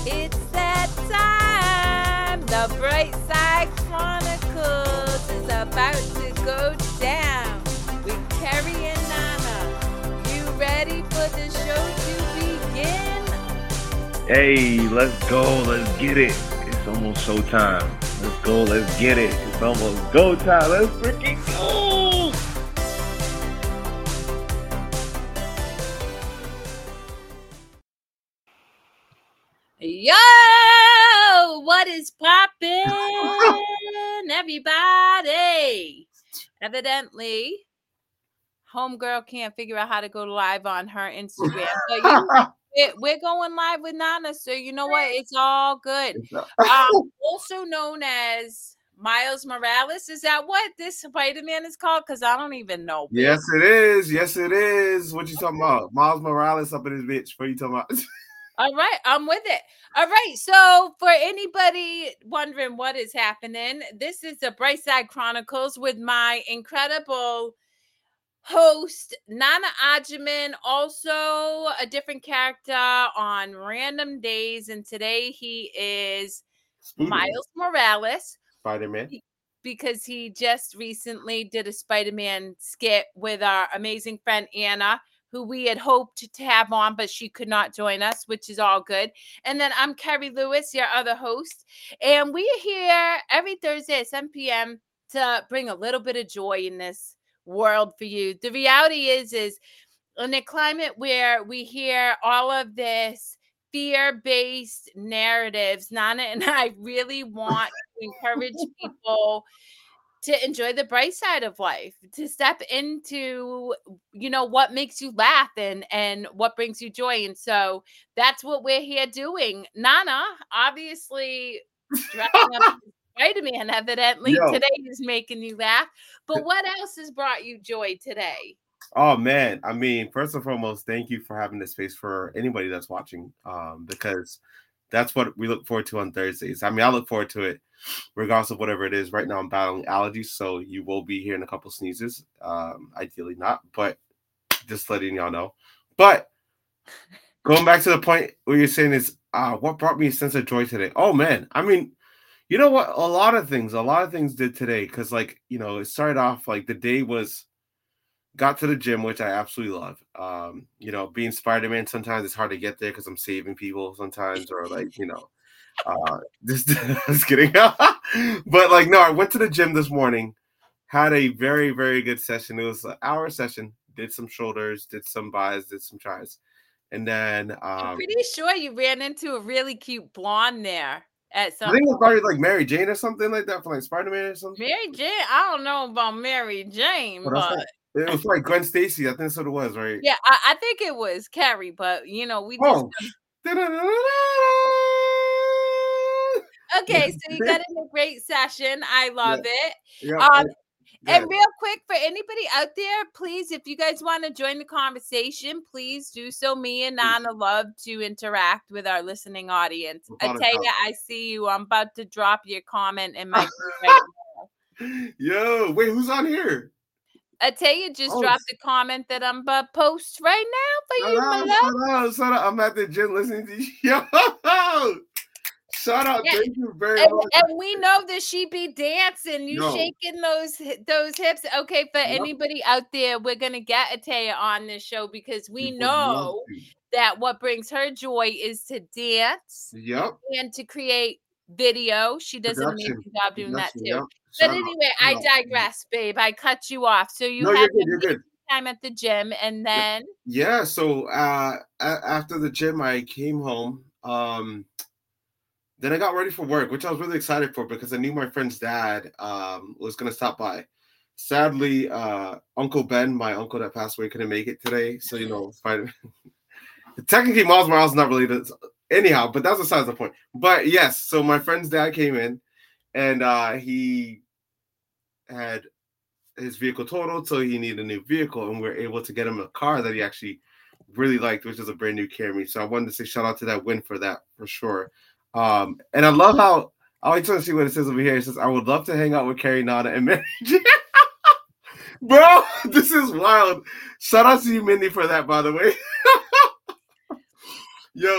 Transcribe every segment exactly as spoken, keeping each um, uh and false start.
It's that time. The Bright Side Chronicles is about to go down with Kerry and Nana. You ready for the show to begin? Hey, let's go. Let's get it. It's almost showtime. Let's go. Let's get it. It's almost go time. Let's freaking go. Yo, what is poppin', everybody? Evidently, homegirl can't figure out how to go live on her Instagram. So you, it, we're going live with Nana, so you know what? It's all good. Um, also known as Miles Morales. Is that what this Spider-Man is called? Because I don't even know. Bitch. Yes, it is. Yes, it is. What you talking about? Miles Morales up in his bitch. What are you talking about? All right, I'm with it. All right, so for anybody wondering what is happening, this is the Bright Side Chronicles with my incredible host, Nana Ajiman, also a different character on random days, and today he is Spider-Man. Miles Morales. Spider-Man. Because he just recently did a Spider-Man skit with our amazing friend Anna, who we had hoped to have on, but she could not join us, which is all good. And then I'm Kerry Lewis, your other host. And we are here every Thursday at seven p.m. to bring a little bit of joy in this world for you. The reality is, is in a climate where we hear all of this fear-based narratives, Nana and I really want to encourage people to enjoy the bright side of life, to step into, you know, what makes you laugh and, and what brings you joy. And so that's what we're here doing. Nana, obviously, dressing up as Spider-Man, evidently, Yo. today is making you laugh. But what else has brought you joy today? Oh, man. I mean, first and foremost, thank you for having this space for anybody that's watching, um, because that's what we look forward to on Thursdays. I mean, I look forward to it regardless of whatever it is. Right now, I'm battling allergies, so you will be hearing a couple sneezes. Um, ideally not, but just letting y'all know. But going back to the point where you're saying is, uh, what brought me a sense of joy today? Oh, man. I mean, you know what? A lot of things, a lot of things did today because, like, you know, it started off like the day was, got to the gym, which I absolutely love. Um, you know, being Spider-Man, sometimes it's hard to get there because I'm saving people sometimes, or like, you know, uh, just, just kidding. But like, no, I went to the gym this morning, had a very, very good session. It was an hour session, did some shoulders, did some buys, did some tries. And then um, I'm pretty sure you ran into a really cute blonde there at some I think it was point. probably like Mary Jane or something like that for like Spider-Man or something. Mary Jane, I don't know about Mary Jane, But that's but like- it was like Gwen Stacy. I think that's what it was, right? yeah, I, I think it was Carrie, but you know, we just Oh. okay. So you got in a great session. I love Yeah. it. Yeah, Um, yeah. And real quick, for anybody out there, please, if you guys want to join the conversation, please do so. Me and Nana love to interact with our listening audience. I Without a tell you, doubt. I see you. I'm about to drop your comment in my feed right now. Yo, wait, who's on here? I tell you, just Oh, dropped a comment that I'm about to post right now for you, Shout my out, love. shout out, shout out. I'm at the gym listening to you. Yo, shout out. Yeah. Thank you very And, much. and we know that she be dancing, you Yo. shaking those hi- those hips. Okay, for Yep. anybody out there, we're gonna get Ataya on this show because we People love know you. that what brings her joy is to dance Yep. and to create video. She does an Production. amazing job doing that Production, too. yep. But Shout out, anyway, shout I out. digress, babe. I cut you off. So you No, had you're good. an You're good. amazing time at the gym, and then Yeah. So uh, a- after the gym, I came home. Um, then I got ready for work, which I was really excited for because I knew my friend's dad um, was going to stop by. Sadly, uh, Uncle Ben, my uncle that passed away, couldn't make it today. So, you know, Spider- technically Miles Morales is not related anyhow, but that's besides the point. But yes, so my friend's dad came in and uh, he had his vehicle totaled, so he needed a new vehicle, and we were able to get him a car that he actually really liked, which is a brand new Camry. So I wanted to say shout out to that win for that for sure. Um, and I love how I always trying to see what it says over here. It says, "I would love to hang out with Carrie, Nana, and Mary Jane." Bro, this is wild. Shout out to you, Mindy, for that, by the way. Yo,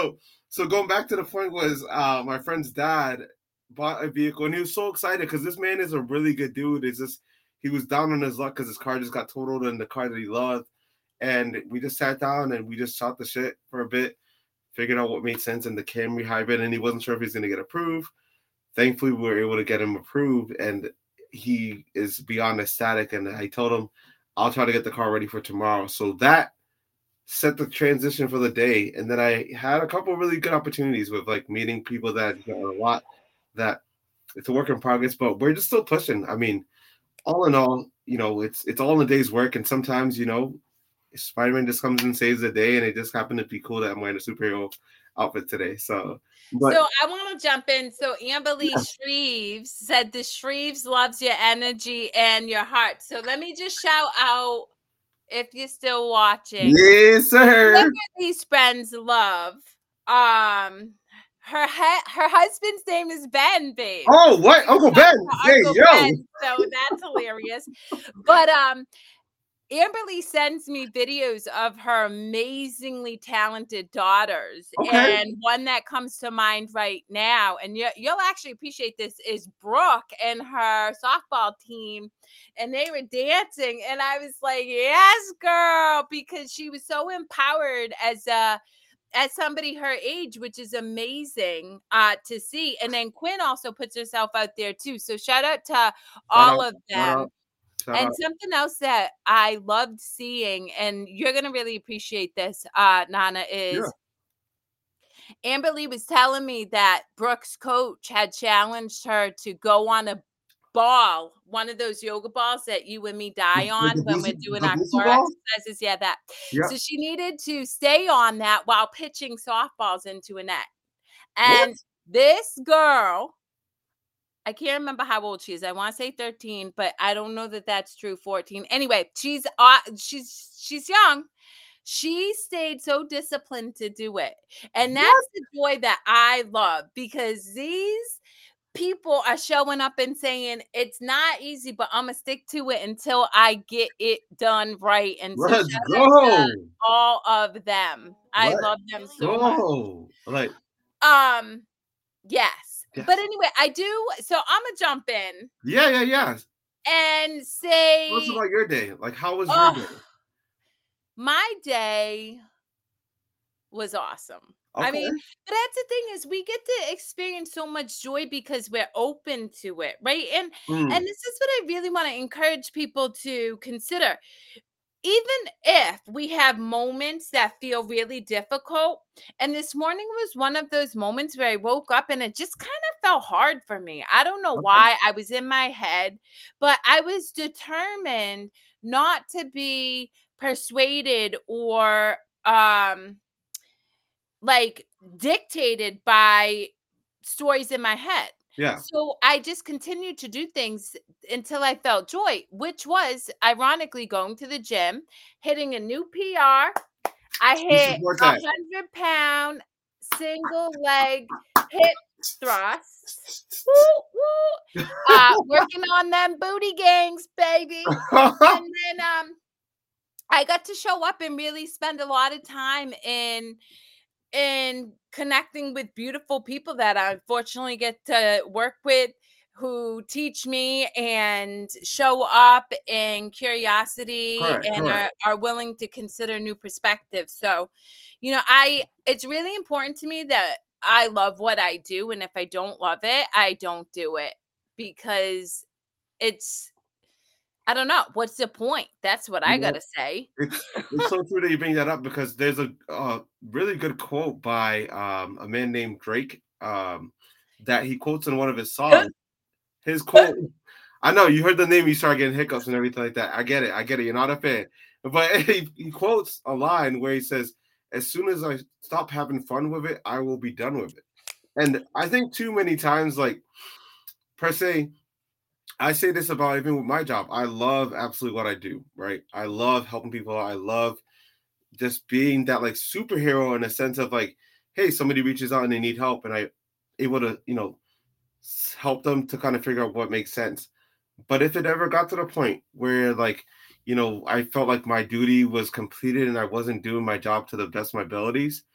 So going back to the point was uh, my friend's dad bought a vehicle and he was so excited because this man is a really good dude. It's just he was down on his luck because his car just got totaled in the car that he loved. And we just sat down and we just shot the shit for a bit, figured out what made sense in the Camry hybrid, and he wasn't sure if he's going to get approved. Thankfully, we were able to get him approved, and he is beyond ecstatic. And I told him, I'll try to get the car ready for tomorrow. So that set the transition for the day. And then I had a couple of really good opportunities with like meeting people that you know, a lot that it's a work in progress, but we're just still pushing. I mean, all in all, you know, it's it's all in a day's work. And sometimes, you know, Spider-Man just comes and saves the day, and it just happened to be cool that I'm wearing a superhero outfit today. So, but, so I want to jump in. So Amber Lee yeah. Shreves said the Shreves loves your energy and your heart. So let me just shout out if you're still watching. Yes, sir. Look at these friends love. Um, her he- her husband's name is Ben, babe. Oh, what? Uncle Ben. Hey, Uncle yo. Ben, so that's hilarious. But um. Amber Lee sends me videos of her amazingly talented daughters. Okay. And one that comes to mind right now, and you, you'll actually appreciate this, is Brooke and her softball team. And they were dancing. And I was like, yes, girl, because she was so empowered as a as somebody her age, which is amazing uh, to see. And then Quinn also puts herself out there too. So shout out to all out, of them. Shout and out. Something else that I loved seeing, and you're going to really appreciate this, uh, Nana, is yeah. Amber Lee was telling me that Brooke's coach had challenged her to go on a ball, one of those yoga balls that you and me die on the, the, when we're doing our core exercises. Yeah, that. Yeah. So she needed to stay on that while pitching softballs into a net. And what? This girl... I can't remember how old she is. I want to say thirteen, but I don't know that that's true. fourteen. Anyway, she's uh, she's she's young. She stayed so disciplined to do it. And that's what? The joy that I love, because these people are showing up and saying it's not easy, but I'm going to stick to it until I get it done right. And so let's go. All of them. I Let's love them so go. much. Like, um, yes. Yes. But anyway, I do. So I'm gonna jump in. Yeah, yeah, yeah. And say, what's about your day? Like, how was oh, your day? My day was awesome. Okay. I mean, but that's the thing is we get to experience so much joy because we're open to it, right? And mm. and this is what I really want to encourage people to consider. Even if we have moments that feel really difficult, and this morning was one of those moments where I woke up and it just kind of felt hard for me. I don't know okay. why. I was in my head, but I was determined not to be persuaded or um like dictated by stories in my head. Yeah. So I just continued to do things until I felt joy, which was ironically going to the gym, hitting a new P R. I hit a hundred pound single leg hip thrusts. Woo, woo. Uh, working on them booty gangs, baby. And then um, I got to show up and really spend a lot of time in and connecting with beautiful people that I unfortunately get to work with, who teach me and show up in curiosity correct, and correct. Are, are willing to consider new perspectives. So, you know, I it's really important to me that I love what I do. And if I don't love it, I don't do it, because it's, I don't know. What's the point? That's what you I know, gotta say. It's, it's so true that you bring that up, because there's a uh, really good quote by um, a man named Drake um, that he quotes in one of his songs. His quote, I know you heard the name, you start getting hiccups and everything like that. I get it. I get it. You're not a fan. But he, he quotes a line where he says, as soon as I stop having fun with it, I will be done with it. And I think too many times, like, per se, I say this about even with my job. I love absolutely what I do, right? I love helping people. I love just being that like superhero in a sense of like, hey, somebody reaches out and they need help, and I able to, you know, help them to kind of figure out what makes sense. But if it ever got to the point where like, you know, I felt like my duty was completed and I wasn't doing my job to the best of my abilities,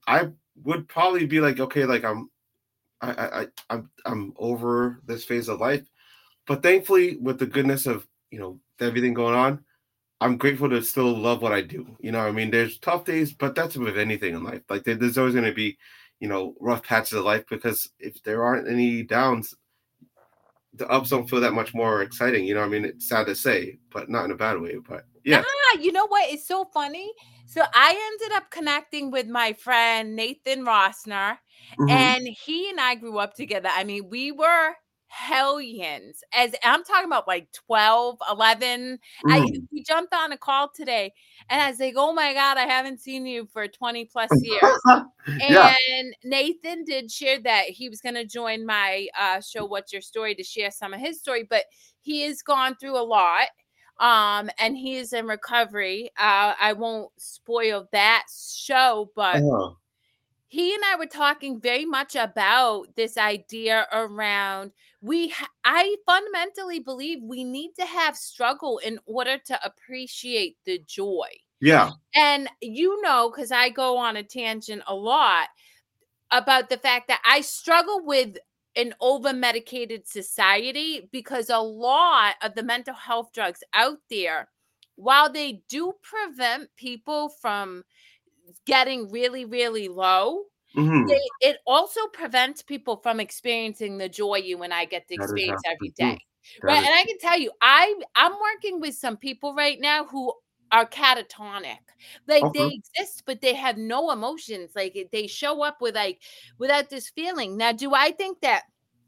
I would probably be like, okay, like I'm, I, I, I I'm, I'm over this phase of life. But thankfully, with the goodness of you know everything going on, I'm grateful to still love what I do. You know, I mean, there's tough days, but that's with anything in life. Like there, there's always going to be, you know, rough patches of life because if there aren't any downs, the ups don't feel that much more exciting. You know, I mean, it's sad to say, but not in a bad way. But yeah, Ah, you know what? It's so funny. So I ended up connecting with my friend Nathan Rossner, hmm and he and I grew up together. I mean, we were hellions. As I'm talking about like twelve, eleven. I hmm we jumped on a call today, and I was like, "Oh my God, I haven't seen you for twenty plus years." yeah, And Nathan did share that he was going to join my uh, show, What's Your Story, to share some of his story, but he has gone through a lot, um, and he is in recovery. Uh, I won't spoil that show, but uh-huh. he and I were talking very much about this idea around we ha- I fundamentally believe we need to have struggle in order to appreciate the joy. yeah, And you know, because I go on a tangent a lot about the fact that I struggle with an over medicated society because a lot of the mental health drugs out there, while they do prevent people from getting really, really low, hmm they it also prevents people from experiencing the joy you and I get to that is experience every absolutely day. true. That Right. is And I can tell you, I I'm working with some people right now who are catatonic. Like okay. they exist, but they have no emotions. Like it- they show up with like without this feeling. Now, do I think that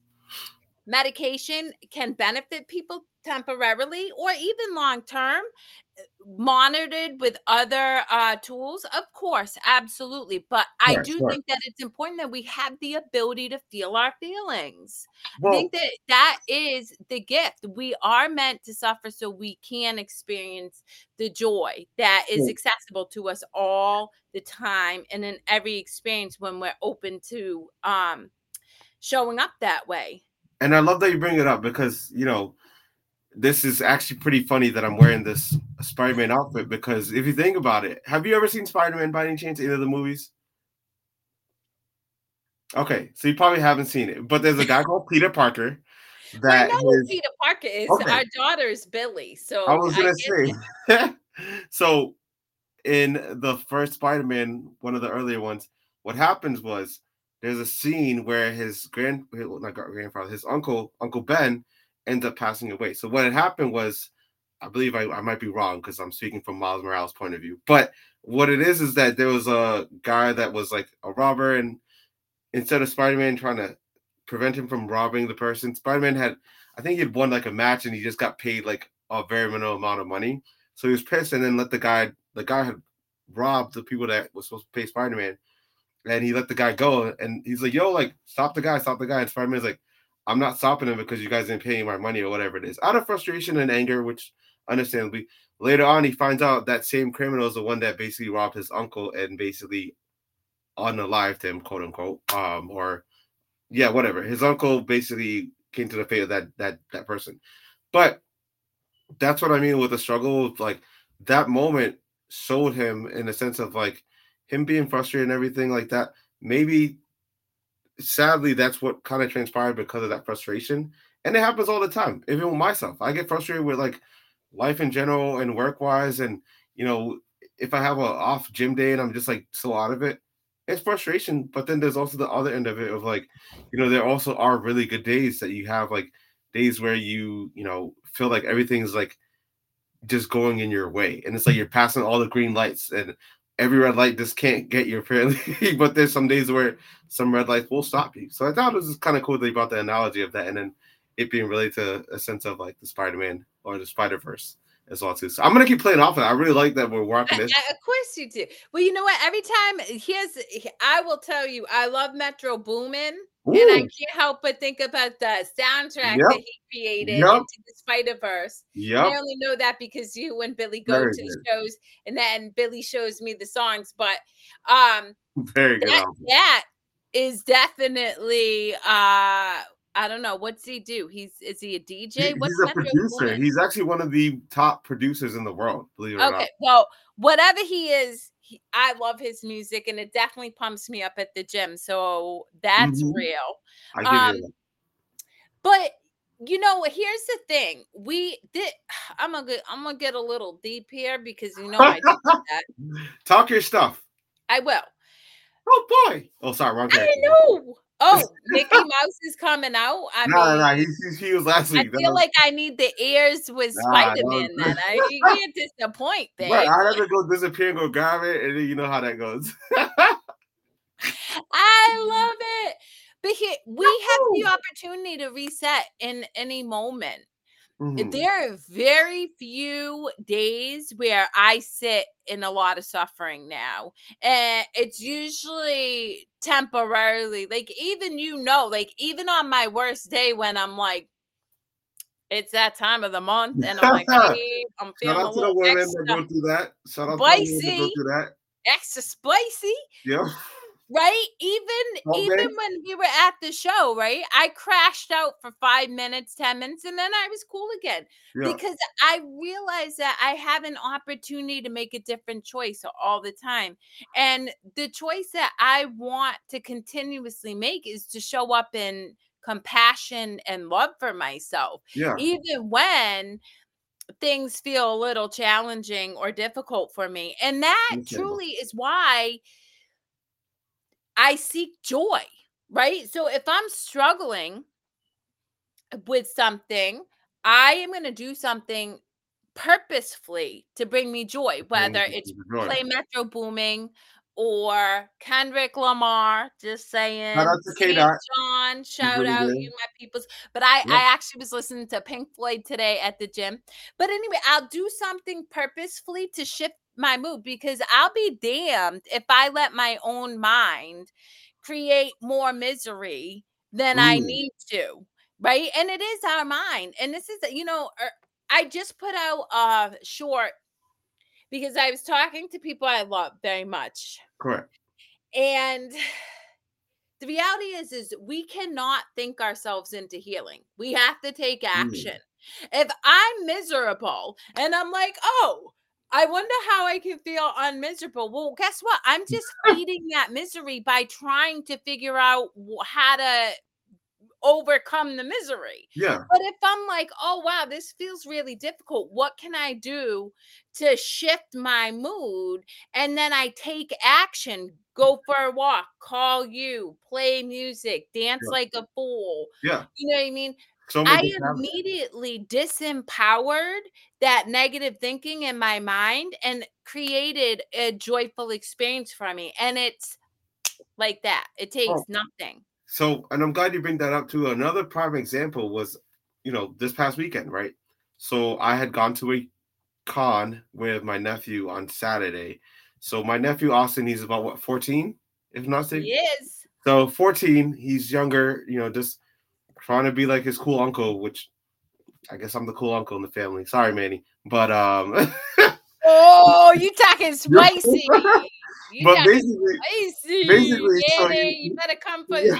medication can benefit people temporarily or even long term? Monitored with other uh, tools, of course, absolutely. But I Sure, do sure. think that it's important that we have the ability to feel our feelings. I Well, think that that is the gift. We are meant to suffer so we can experience the joy that is well, accessible to us all the time and in every experience when we're open to um, showing up that way. and I love that you bring it up because you know this is actually pretty funny that I'm wearing this Spider-Man outfit because if you think about it, have you ever seen Spider-Man by any chance? Any of the movies? Okay, so you probably haven't seen it, but there's a guy called Peter Parker Well, I that know who his Peter Parker is. okay. Our daughter is Billy, I so was I gonna get it. say, so in the first Spider-Man, one of the earlier ones, what happens was there's a scene where his grand, well, not grandfather, his uncle, Uncle Ben, ends up passing away. So what had happened was, I believe I, I might be wrong because I'm speaking from Miles Morales' point of view, but what it is is that there was a guy that was like a robber, and instead of Spider-Man trying to prevent him from robbing the person, Spider-Man had, I think he had won like a match and he just got paid like a very minimal amount of money. So he was pissed and then let the guy, the guy had robbed the people that was supposed to pay Spider-Man, and he let the guy go. And he's like, yo, like, stop the guy, stop the guy. And Spider-Man's like, I'm not stopping him because you guys didn't pay me my money or whatever it is. Out of frustration and anger, which understandably, later on he finds out that same criminal is the one that basically robbed his uncle and basically unalived him, quote unquote. Um, or yeah, whatever. His uncle basically came to the fate of that that that person. But that's what I mean with the struggle. Like that moment showed him in a sense of like him being frustrated and everything like that. Maybe sadly that's what kind of transpired because of that frustration. And it happens all the time. Even with myself. I get frustrated with like life in general and work wise. And you know, if I have a off gym day and I'm just like so out of it, it's frustration. But then there's also the other end of it of like, you know, there also are really good days that you have, like days where you, you know, feel like everything's like just going in your way. And it's like you're passing all the green lights and every red light just can't get you apparently. But there's some days where some red lights will stop you. So I thought it was just kind of cool that you brought the analogy of that and then it being related to a sense of like the Spider-Man or the Spider-Verse as well too. So I'm gonna keep playing off of it. I really like that we're I, walking this. I- of course you do. Well, you know what? Every time here's I will tell you, I love Metro Boomin, and I Ooh, can't help but think about the soundtrack yep, that he created yep, into the Spider Verse. And I yep. only know that because you and Billy go Very to the good. shows, and then Billy shows me the songs. But um, Very good that album. that is definitely uh, I don't know what's he do. He's is he a D J? He, What's he's a Metro producer. Boomin? He's actually one of the top producers in the world, believe it or not. Okay, well, whatever he is, he, I love his music, and it definitely pumps me up at the gym. So that's Mhm. real. I give Um, you that. but you know, here's the thing. We did. I'm gonna get, I'm gonna get a little deep here because you know I do that. Talk your stuff. I will. Oh boy. Oh, sorry, wrong I character. know. Oh, Mickey Mouse is coming out. I No, no, mean, no. He, he, he was last I week. That feel was, like I need the ears with nah, that Spider-Man. was, Then I you can't disappoint, but babe. I had to go disappear and go grab it, and then you know how that goes. I love it. But here, we have the opportunity to reset in any moment. Mhm. There are very few days where I sit in a lot of suffering now. And it's usually temporarily. Like, even you know, like, even on my worst day when I'm like, it's that time of the month, and I'm like, babe, I'm Shout feeling a out to the little women that extra go through that. Shout out to the women that go spicy, through that. extra spicy. Yeah. Right? Even Oh, even babe. when we were at the show, right? I crashed out for five minutes, ten minutes, and then I was cool again Yeah. because I realized that I have an opportunity to make a different choice all the time. And the choice that I want to continuously make is to show up in compassion and love for myself, Yeah. even when things feel a little challenging or difficult for me. And that Understandable. truly is why I seek joy, right? So if I'm struggling with something, I am going to do something purposefully to bring me joy, whether it's Joy. play Metro Booming or Kendrick Lamar, just Shout saying. out to K Saint Dot. John, He's shout really out good. you, my peoples. But I, Yep. I actually was listening to Pink Floyd today at the gym. But anyway, I'll do something purposefully to shift my mood because I'll be damned if I let my own mind create more misery than I Mm. need to. Right. And it is our mind. And this is, you know, er, I just put out a short because I was talking to people I love very much. Correct. And the reality is, is we cannot think ourselves into healing. We have to take action. Mm. If I'm miserable and I'm like, oh, I wonder how I can feel unmiserable. Well, guess what? I'm just feeding that misery by trying to figure out how to overcome the misery. Yeah. But if I'm like, oh wow, this feels really difficult, what can I do to shift my mood? And then I take action, go for a walk, call you, play music, dance Yeah. like a fool. Yeah. You know what I mean? So I immediately disempowered that negative thinking in my mind and created a joyful experience for me. And it's like that. It takes Oh. nothing. So, and I'm glad you bring that up too. Another prime example was, you know, this past weekend, right? So I had gone to a con with my nephew on Saturday. So my nephew Austin, he's about what, fourteen, if not mistaken? He is. So fourteen, he's younger, you know, just trying to be like his cool uncle, which I guess I'm the cool uncle in the family. Sorry, Manny. But um oh, you talking spicy. You but talking basically, spicy. basically, yeah, so you, he, you better come for yeah. his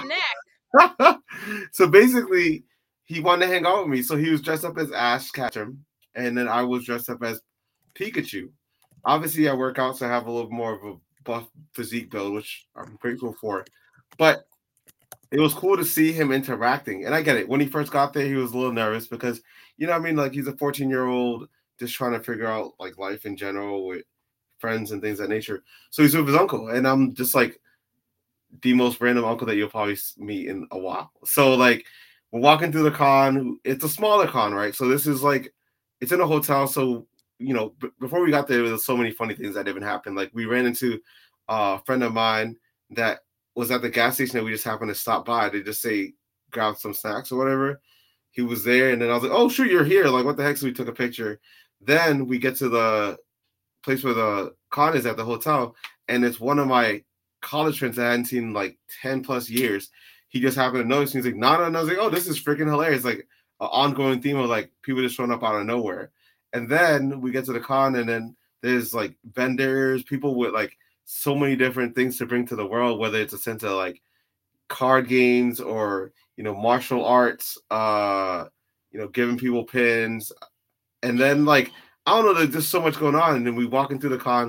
neck. So basically, he wanted to hang out with me. So he was dressed up as Ash Ketchum, and then I was dressed up as Pikachu. Obviously, I work out, so I have a little more of a buff physique build, which I'm grateful for. But it was cool to see him interacting. And I get it. When he first got there, he was a little nervous because, you know what I mean? Like, he's a fourteen-year-old just trying to figure out, like, life in general with friends and things of that nature. So he's with his uncle. And I'm just, like, the most random uncle that you'll probably meet in a while. So, like, we're walking through the con. It's a smaller con, right? So this is, like, it's in a hotel. So, you know, b- before we got there, there was so many funny things that even happened. Like, we ran into a friend of mine that was at the gas station that we just happened to stop by to just say, grab some snacks or whatever. He was there. And then I was like, oh, sure, you're here. Like, what the heck? So we took a picture. Then we get to the place where the con is at the hotel. And it's one of my college friends that I hadn't seen in like ten plus years. He just happened to notice. He's like, no, no, no. I was like, oh, this is freaking hilarious. Like an ongoing theme of like people just showing up out of nowhere. And then we get to the con and then there's like vendors, people with like so many different things to bring to the world, whether it's a sense of like card games or, you know, martial arts, uh, you know, giving people pins. And then like, I don't know, there's just so much going on. And then we walk into the con.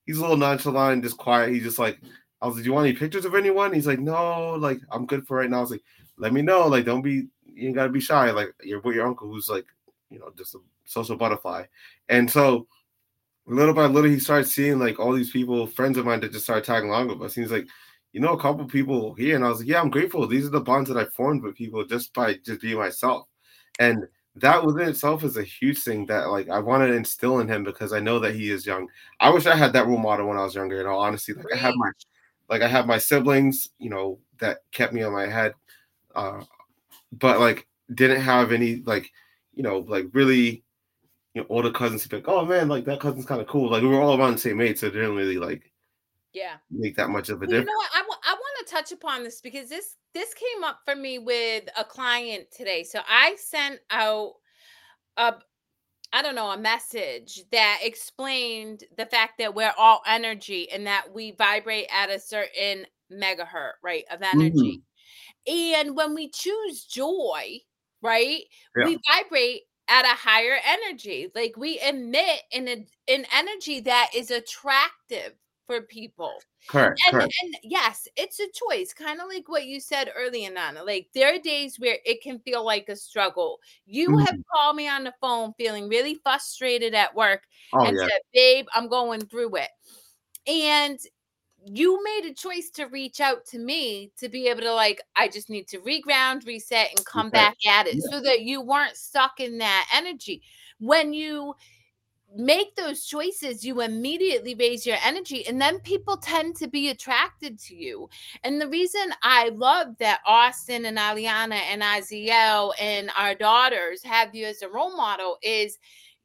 he's a little nonchalant and just quiet. He's just like, I was like, do you want any pictures of anyone? He's like, no, like I'm good for right now. I was like, let me know. Like, don't be, you ain't gotta be shy. Like you're with your uncle who's like, you know, just a social butterfly. And so little by little, he started seeing like all these people, friends of mine that just started tagging along with us. He's like, you know, a couple people here. And I was like, yeah, I'm grateful. These are the bonds that I formed with people just by just being myself. And that within itself is a huge thing that like I want to instill in him because I know that he is young. I wish I had that role model when I was younger, in all honesty. Like I have my like I have my siblings, you know, that kept me on my head. Uh, but like didn't have any like, you know, like really, you know, older cousins be like, oh man, like that cousin's kind of cool. Like we were all around the same age, so it didn't really like yeah make that much of a well, you difference. know what? I, w- I want to touch upon this because this this came up for me with a client today. So I sent out a I don't know, a message that explained the fact that we're all energy and that we vibrate at a certain megahertz, right, of energy. Mm-hmm. And when we choose joy, right, Yeah, we vibrate at a higher energy. Like we emit an, an energy that is attractive for people. correct, And correct. and yes, it's a choice, kind of like what you said earlier, Nana. Like there are days where it can feel like a struggle. You have Mm-hmm. called me on the phone feeling really frustrated at work Oh and yeah, said, babe, I'm going through it. And you made a choice to reach out to me to be able to like, I just need to reground, reset, and come yeah, back at it yeah, so that you weren't stuck in that energy. When you make those choices, you immediately raise your energy, and then people tend to be attracted to you. And the reason I love that Austin and Aliana and Aziel and our daughters have you as a role model is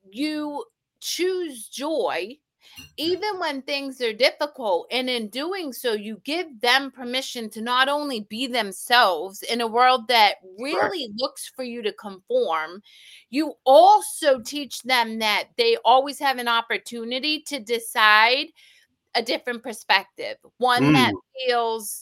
you choose joy even when things are difficult. And in doing so, you give them permission to not only be themselves in a world that correct. really looks for you to conform, you also teach them that they always have an opportunity to decide a different perspective, one that Mm, feels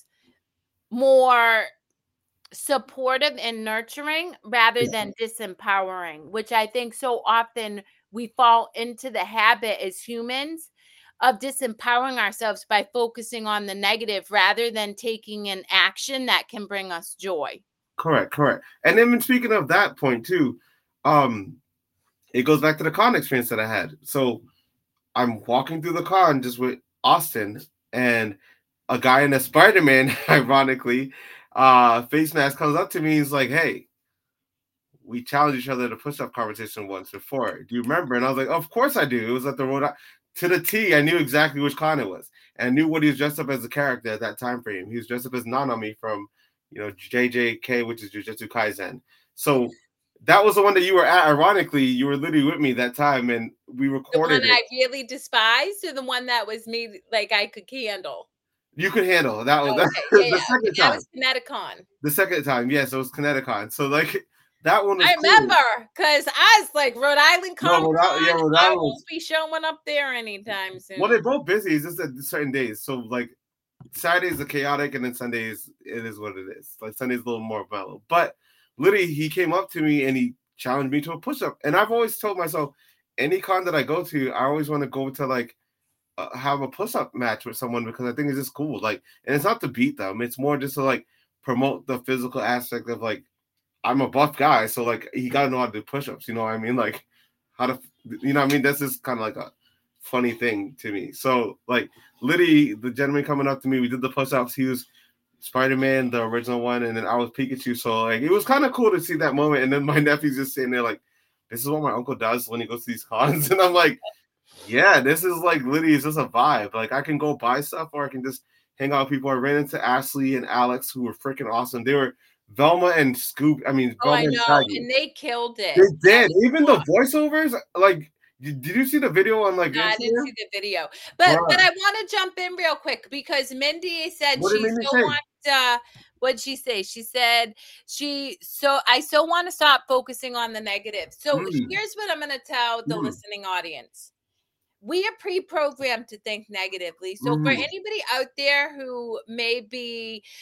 more supportive and nurturing rather yeah, than disempowering, which I think so often we fall into the habit as humans of disempowering ourselves by focusing on the negative rather than taking an action that can bring us joy. correct, correct. And then speaking of that point too, um, it goes back to the con experience that I had. So I'm walking through the con just with Austin and a guy in a Spider-Man, ironically, uh, face mask comes up to me. He's like, hey, we challenged each other to push-up competition once before. Do you remember? And I was like, of course I do. It was at the Rhode Island. To the T, I knew exactly which con it was. And I knew what he was dressed up as a character at that time frame. He was dressed up as Nanami from, you know, J J K, which is Jujutsu Kaisen. So that was the one that you were at. Ironically, you were literally with me that time, and we The one recorded it. I really despised or the one that was me like I could handle? You could handle that was Okay, the yeah, yeah. Okay, second that time. was Kineticon. The second time, yes, it was Kineticon. So like that one was I cool. remember because I was like Rhode Island No, Comic Rhode Island- yeah, Con. Rhode I Island won't was- be showing up there anytime soon. Well, they're both busy. It's just at certain days. So like Saturdays are chaotic, and then Sundays it is what it is. Like Sunday's a little more mellow. But literally, he came up to me and he challenged me to a push-up. And I've always told myself, any con that I go to, I always want to go to like uh, have a push-up match with someone because I think it's just cool. Like, and it's not to beat them; it's more just to like promote the physical aspect of like I'm a buff guy, so like he got to know how to do push-ups. You know what I mean? Like how to, you know what I mean? That's just kind of like a funny thing to me. So like literally, the gentleman coming up to me, we did the push-ups. He was Spider-Man, the original one, and then I was Pikachu. So like it was kind of cool to see that moment. And then my nephew's just sitting there like, this is what my uncle does when he goes to these cons, and I'm like, yeah, this is like literally it's just a vibe. Like I can go buy stuff or I can just hang out with people. I ran into Ashley and Alex who were freaking awesome. They were Velma and Scoop. I mean, Oh, Velma I and know, Shaggy. and they killed it. They That did. was Even the fun. voiceovers, like, did did you see the video on like No, I didn't Instagram? see the video, but Bruh. but I want to jump in real quick because Mindy said What did she Mindy so say? wants. Uh, what'd she say? She said she so I so want to stop focusing on the negative. So Mm. here's what I'm going to tell the Mm. listening audience. We are pre-programmed to think negatively. So for Mhm. anybody out there who may be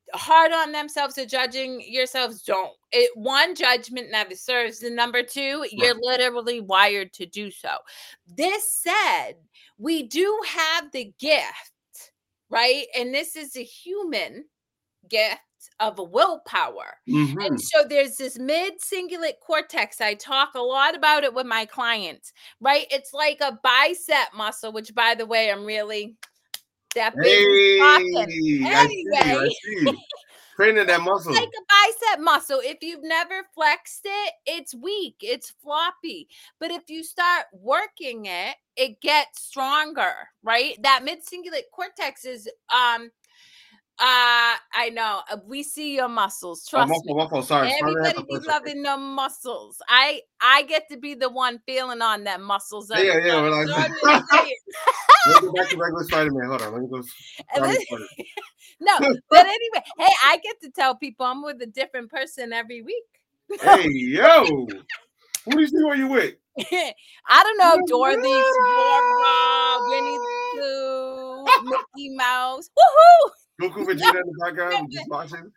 hard on themselves or judging yourselves, don't. It one, judgment never serves. And number two, you're Right. literally wired to do so. This said, we do have the gift, right? And this is a human gift of a willpower. Mhm. And so there's this mid cingulate cortex. I talk a lot about it with my clients, right? It's like a bicep muscle, which, by the way, I'm really that big Hey, talking. I see, I Anyway, see. Training that muscle. like a bicep muscle. If you've never flexed it, it's weak, it's floppy. But if you start working it, it gets stronger, right? That mid cingulate cortex is um uh I know uh, we see your muscles. Oh, Trust muscle, me. muscle. Sorry, sorry to have Everybody to be push it. loving the muscles. I I get to be the one feeling on them muscles. Yeah, I'm yeah, sorry- when I- sorry to say it. Let me go back to regular Spider-Man. Hold on, let me go. And Sorry, then- sorry. no, but anyway, hey, I get to tell people I'm with a different person every week. Hey, yo, who do you see where you with? I don't know, Dorothy, Explorer, Winnie the Pooh, Mickey Mouse. Woohoo! Goku Vegeta in the background, just watching.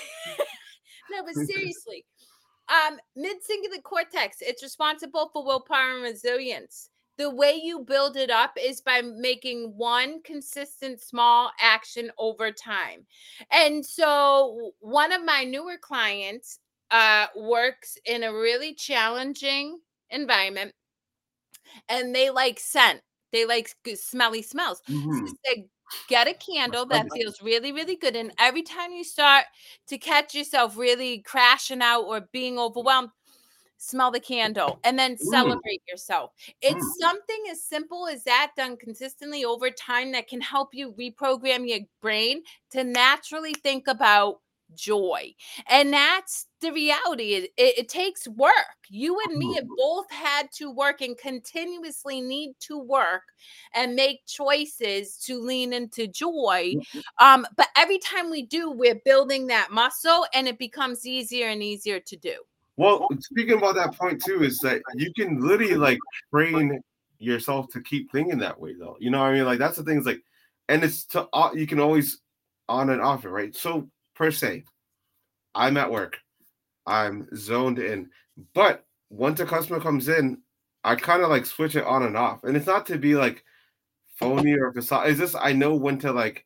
No, but seriously, um, mid cingulate cortex, it's responsible for willpower and resilience. The way you build it up is by making one consistent small action over time. And so one of my newer clients uh, works in a really challenging environment, and they like scent. They like g- smelly smells. So Mhm. she said, get a candle that Right. feels really, really good. And every time you start to catch yourself really crashing out or being overwhelmed, smell the candle and then Mm. celebrate yourself. It's Mm. something as simple as that done consistently over time that can help you reprogram your brain to naturally think about joy. And that's the reality. It, it, it takes work. You and me have both had to work and continuously need to work and make choices to lean into joy. Um, but every time we do, we're building that muscle and it becomes easier and easier to do. Well, speaking about that point too, is that you can literally like train yourself to keep thinking that way, though. You know what I mean? Like that's the thing. Is like, and it's to uh, you can always on and off it, right? So per se, I'm at work, I'm zoned in, but once a customer comes in, I kind of like switch it on and off, and it's not to be like phony or facade. It's just I know when to like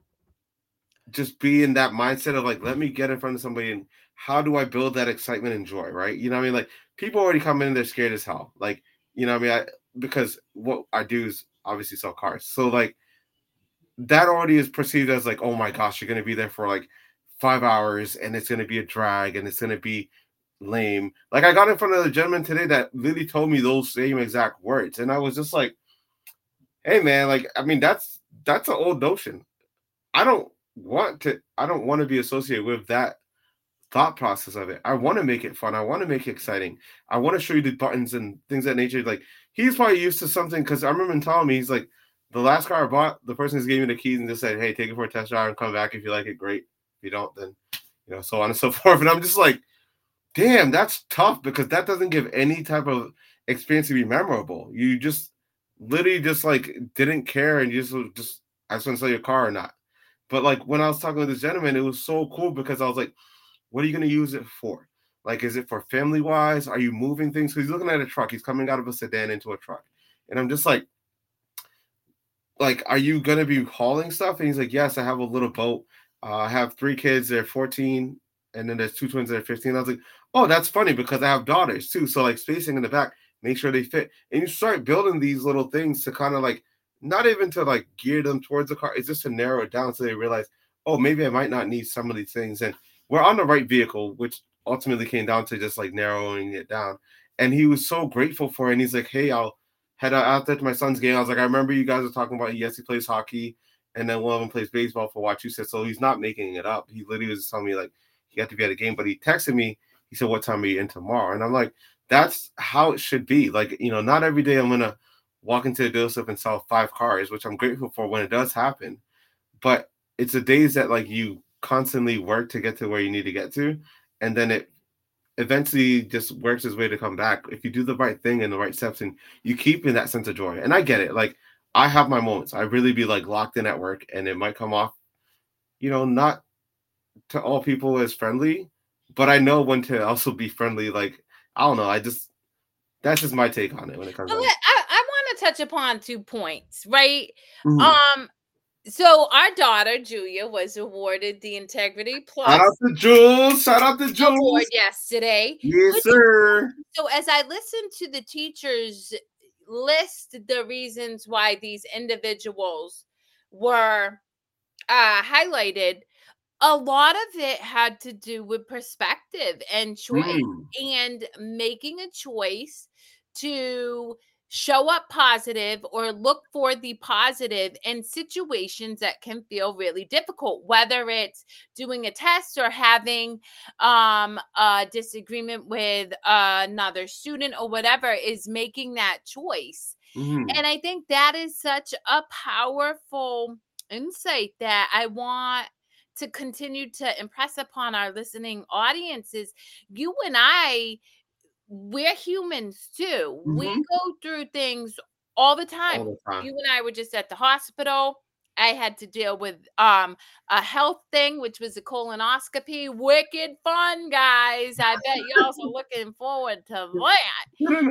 just be in that mindset of like, let me get in front of somebody and how do I build that excitement and joy, right? You know what I mean? Like people already come in, they're scared as hell. Like, you know what I mean? I, because what I do is obviously sell cars. So like that already is perceived as like, oh my gosh, you're going to be there for like five hours and it's going to be a drag and it's going to be lame. Like I got in front of the gentleman today that really told me those same exact words. And I was just like, hey man, like, I mean, that's, that's an old notion. I don't want to, I don't want to be associated with that thought process of it. I want to make it fun. I want to make it exciting. I want to show you the buttons and things of that nature. Like he's probably used to something because I remember him telling me, he's like, the last car I bought, the person just gave me the keys and just said, hey, take it for a test drive and come back. If you like it, great. If you don't, then, you know, so on and so forth. And I'm just like, damn, that's tough because that doesn't give any type of experience to be memorable. You just literally just like didn't care and you just, just I just want to sell your car or not. But like when I was talking with this gentleman, it was so cool because I was like, what are you going to use it for? Like, is it for family wise? Are you moving things? So he's looking at a truck. He's coming out of a sedan into a truck. And I'm just like, like, are you going to be hauling stuff? And he's like, yes, I have a little boat. Uh, I have three kids. They're fourteen. And then there's two twins that are fifteen. I was like, oh, that's funny because I have daughters too. So like spacing in the back, make sure they fit. And you start building these little things to kind of like, not even to like gear them towards the car. It's just to narrow it down so they realize, oh, maybe I might not need some of these things. And we're on the right vehicle, which ultimately came down to just like narrowing it down. And he was so grateful for it. And he's like, hey, I'll head out there to my son's game. I was like, I remember you guys were talking about, yes, he plays hockey. And then one of them plays baseball for Wachusett. So he's not making it up. He literally was just telling me like, he had to be at a game, but he texted me. He said, what time are you in tomorrow? And I'm like, that's how it should be. Like, you know, not every day I'm going to walk into a dealership and sell five cars, which I'm grateful for when it does happen. But it's the days that like you constantly work to get to where you need to get to. And then it eventually just works its way to come back. If you do the right thing and the right steps and you keep in that sense of joy. And I get it. Like I have my moments. I really be like locked in at work and it might come off, you know, not to all people as friendly, but I know when to also be friendly. Like, I don't know. I just, that's just my take on it when it comes Well, to I, I want to touch upon two points, right? Mhm. Um, so our daughter Julia was awarded the Integrity Plus Shout out to Jules. Shout out to Jules. award yesterday. Yes, which- sir. So as I listened to the teachers list the reasons why these individuals were uh, highlighted, a lot of it had to do with perspective and choice Mm. and making a choice to show up positive or look for the positive in situations that can feel really difficult, whether it's doing a test or having um, a disagreement with another student or whatever, is making that choice. Mhm. And I think that is such a powerful insight that I want to continue to impress upon our listening audiences. You and I, we're humans too. We Mhm. go through things all the time. All the time. You and I were just at the hospital. I had to deal with um a health thing, which was a colonoscopy. Wicked fun, guys. I bet y'all are looking forward to that.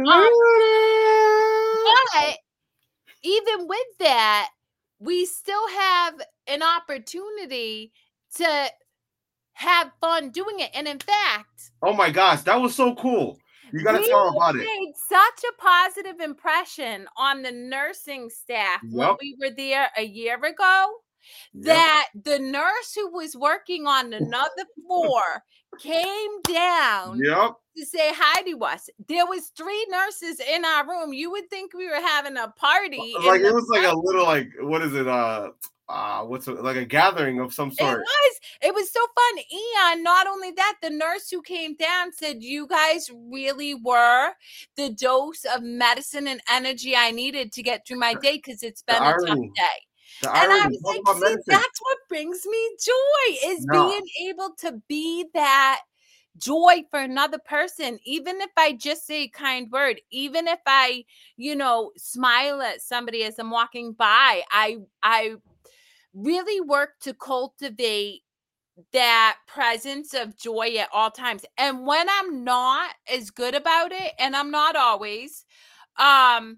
But even with that, we still have an opportunity to have fun doing it. And in fact, Oh my gosh, that was so cool. You gotta we tell them about it. made such a positive impression on the nursing staff when Yep. we were there a year ago Yep. that the nurse who was working on another floor came down Yep. to say hi to us. There was three nurses in our room. You would think we were having a party. in Like the it was like a little like what is it? Uh uh what's it, like a gathering of some It sort. was. It was so fun. And not only that, the nurse who came down said, you guys really were the dose of medicine and energy I needed to get through my day because it's The been a tough irony. day. The And I irony. was Talk like, about see, medicine. that's what brings me joy, is Yeah. being able to be that joy for another person. Even if I just say a kind word, even if I, you know, smile at somebody as I'm walking by, I I really work to cultivate that presence of joy at all times. And when I'm not as good about it, and I'm not always, um,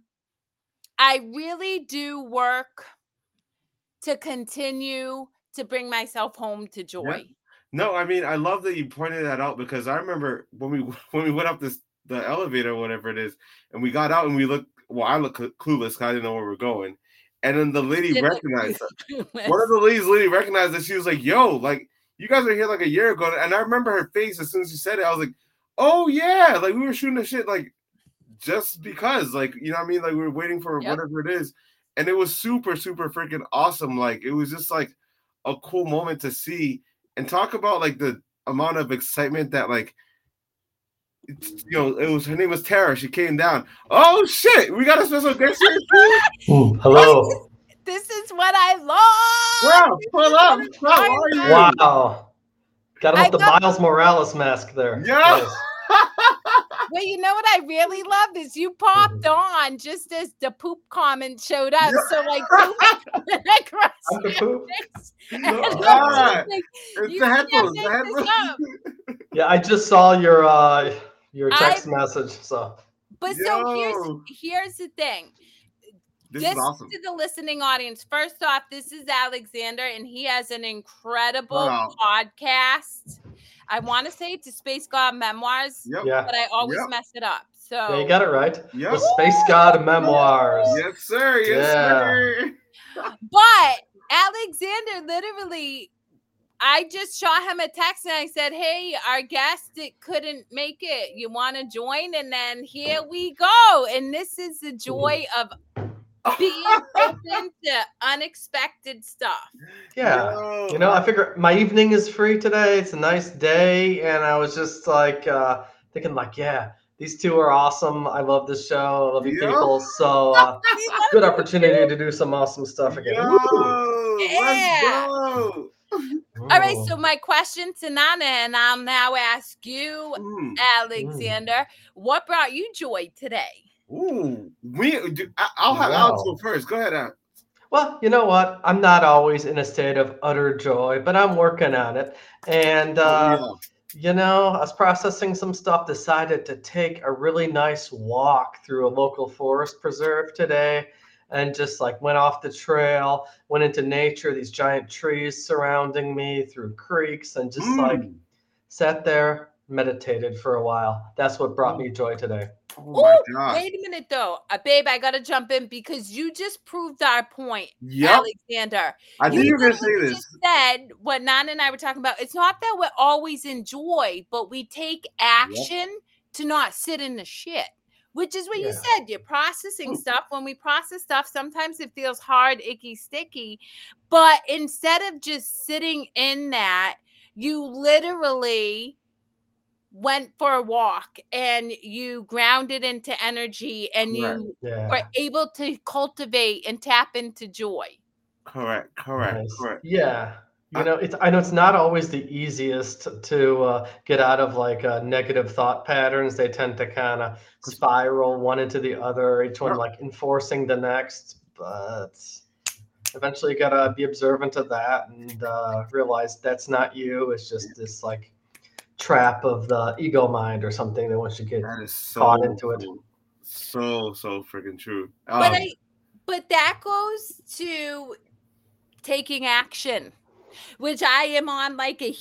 I really do work to continue to bring myself home to joy. No, I mean I love that you pointed that out because I remember when we when we went up this the elevator or whatever it is, and we got out and we looked. Well, I looked clueless. 'Cause I didn't know where we were going, and then the lady Did look recognized us. clueless. One of the ladies literally recognized that she was like, "Yo, like you guys were here like a year ago," and I remember her face as soon as she said it. I was like, "Oh yeah, like we were shooting the shit like just because, like you know what I mean, like we were waiting for Yep. whatever it is," and it was super super freaking awesome. Like it was just like a cool moment to see and talk about like the amount of excitement that like. It's, you know, it was her name was Tara. She came down. Oh shit, we got a special guest here too. Ooh, hello. This is what I love. Wow, This pull is up. what How I are you? love. Wow. Got him I with the got- Miles Morales mask there. Yeah. Nice. Well, you know what I really loved is you popped on just as the poop comment showed up. Yeah. So like poop across I'm the your poop. face. No, And I was God. like, It's you the can't headphones. make The this headphones. up. Yeah, I just saw your uh your I- text message. So But so here's Yo. here's the thing. This This is awesome. to the listening audience. First off, this is Alexander, and he has an incredible Wow. podcast. I want to say it's a Space God Memoirs, Yep. yeah. but I always Yep. mess it up. So Yeah, you got it right. Yep. The Space God Memoirs. Yes, sir. Yes, Yeah. sir. But Alexander literally, I just shot him a text and I said, hey, our guest it couldn't make it. You want to join? And then here we go. And this is the joy of being open to unexpected stuff. Yeah. Yo. You know, I figure my evening is free today. It's a nice day, and I was just like uh thinking like, yeah, these two are awesome. I love this show. I love you Yeah. people. So uh We love good you. opportunity to do some awesome stuff again. Yo, Woo! Yeah. let's go. All right, Mm. so my question to Nana, and I'll now ask you, Mm. Alexander, what brought you joy today? Ooh, we. do- I- I'll have Wow. Alex go first. Go ahead, Alex. Well, you know what? I'm not always in a state of utter joy, but I'm working on it. And Oh uh, yeah. you know, I was processing some stuff, decided to take a really nice walk through a local forest preserve today, and just like went off the trail, went into nature, these giant trees surrounding me, through creeks, and just like Mm. sat there, meditated for a while. That's what brought Oh, me joy today. oh my Oh, god. wait a minute though. Uh, babe, I gotta jump in because you just proved our point, Yep. Alexander. I You knew you were gonna say literally this. just said what Nana and I were talking about. It's not that we're always in joy, but we take Yep. action to not sit in the shit. Which is what you Yeah. said. You're processing Mm. stuff. When we process stuff, sometimes it feels hard, icky, sticky. But instead of just sitting in that, you literally went for a walk and you grounded into energy and Correct. you were Yeah. able to cultivate and tap into joy. Correct. Correct. Nice. Correct. Yeah. You I, know, it's I know it's not always the easiest to uh, get out of like uh, negative thought patterns. They tend to kind of 'cause- spiral one into the other, each one Yep. like enforcing the next. But eventually, you gotta be observant of that and uh, realize that's not you. It's just this like trap of the ego mind or something that wants you to get That is caught so into it. true. So so freaking true. But Um, I but that goes to taking action, which I am on like a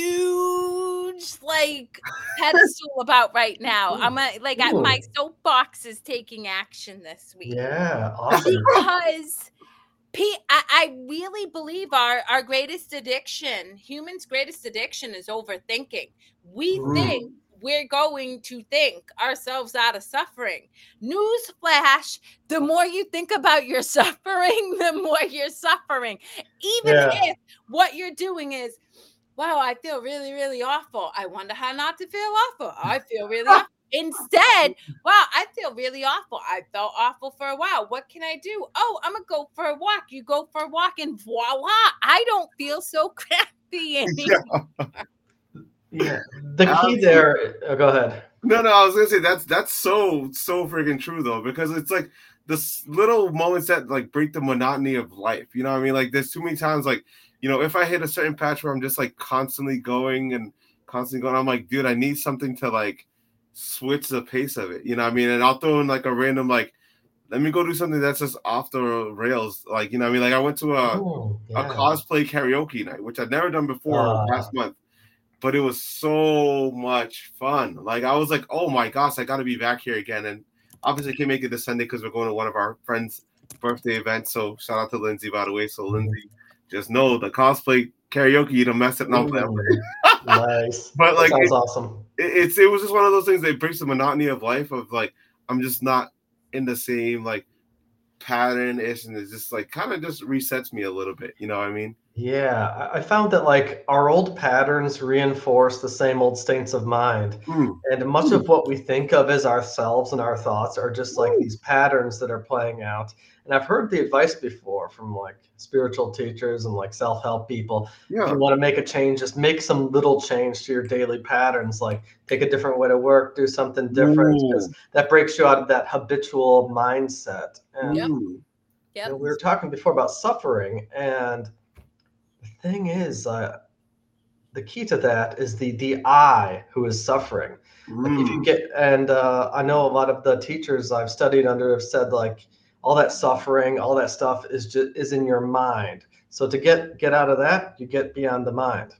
huge like pedestal about right now. I'm a, like I, Ooh. my soapbox is taking action this week. Yeah, awesome. Because P, I, I really believe our, our greatest addiction, humans' greatest addiction is overthinking. We Mm. think we're going to think ourselves out of suffering. Newsflash, the more you think about your suffering, the more you're suffering. Even Yeah. if what you're doing is, wow, I feel really, really awful. I wonder how not to feel awful. I feel really awful. Instead, wow, I feel really awful. I felt awful for a while. What can I do? Oh, I'm going to go for a walk. You go for a walk and voila, I don't feel so crappy anymore. yeah. Yeah. The key Absolutely. there. Oh, go ahead. No, no, I was gonna say that's that's so so freaking true though, because it's like this little moments that like break the monotony of life. You know what I mean? Like there's too many times like, you know, if I hit a certain patch where I'm just like constantly going and constantly going, I'm like, dude, I need something to like switch the pace of it. You know what I mean? And I'll throw in like a random like, let me go do something that's just off the rails. Like, you know what I mean? Like I went to a Oh, a yeah. cosplay karaoke night, which I'd never done before Uh, last month. But it was so much fun. Like I was like, oh my gosh, I got to be back here again. And obviously, I can't make it this Sunday because we're going to one of our friends' birthday events. So shout out to Lindsay, by the way. So Lindsay, just know the cosplay karaoke, you don't mess it up. Ooh, nice. But That like, sounds it, awesome. it, it's it was just one of those things that breaks the monotony of life. Of like, I'm just not in the same like pattern ish, and it just like kind of just resets me a little bit. You know what I mean? Yeah, I I found that like our old patterns reinforce the same old states of mind. Mm. And much of what we think of as ourselves and our thoughts are just like these patterns that are playing out. And I've heard the advice before from like spiritual teachers and like self-help people. If Yeah. you want to make a change, just make some little change to your daily patterns, like take a different way to work, do something different, because Ooh. that breaks you out of that habitual mindset. And Yep. Ooh. you Yep. know, we were talking before about suffering, and the thing is, uh, the key to that is the the I who is suffering. Like if you Mm. get, and uh, I know a lot of the teachers I've studied under have said like all that suffering, all that stuff is just is in your mind. So to get get out of that, you get beyond the mind.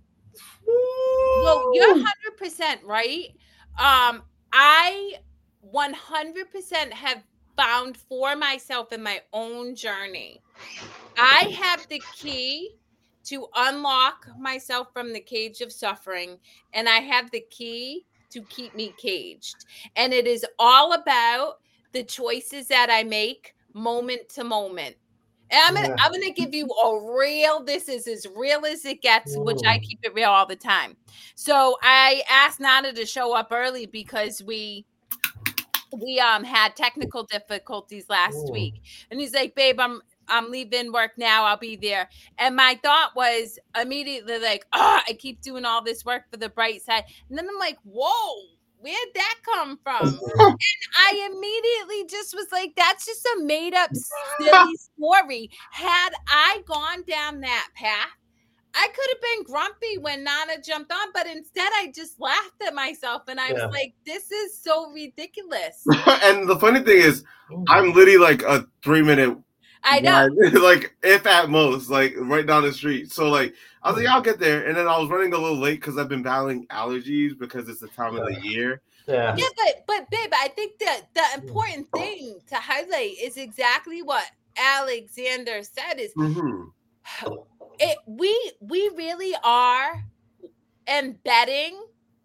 Well, you're one hundred percent right. Um, I one hundred percent have found for myself in my own journey. I have the key to unlock myself from the cage of suffering, and I have the key to keep me caged. And it is all about the choices that I make moment to moment. And I'm gonna Yeah. I'm gonna give you a real, this is as real as it gets, which I Mm. keep it real all the time. So I asked Nana to show up early because we we um had technical difficulties last Ooh. week. And he's like, babe, I'm I'm leaving work now. I'll be there. And my thought was immediately like, oh, I keep doing all this work for the bright side. And then I'm like, whoa, Where'd that come from? And I immediately just was like, that's just a made up silly story. Had I gone down that path, I could have been grumpy when Nana jumped on, but instead I just laughed at myself and I Yeah. was like, this is so ridiculous. And the funny thing is, I'm literally like a three minute I know. ride, like if at most, like right down the street. So like I was like, yeah, I'll get there. And then I was running a little late because I've been battling allergies because it's the time of the year. Yeah. Yeah, but but babe, I think that the important thing to highlight is exactly what Alexander said is Mhm. it we we really are embedding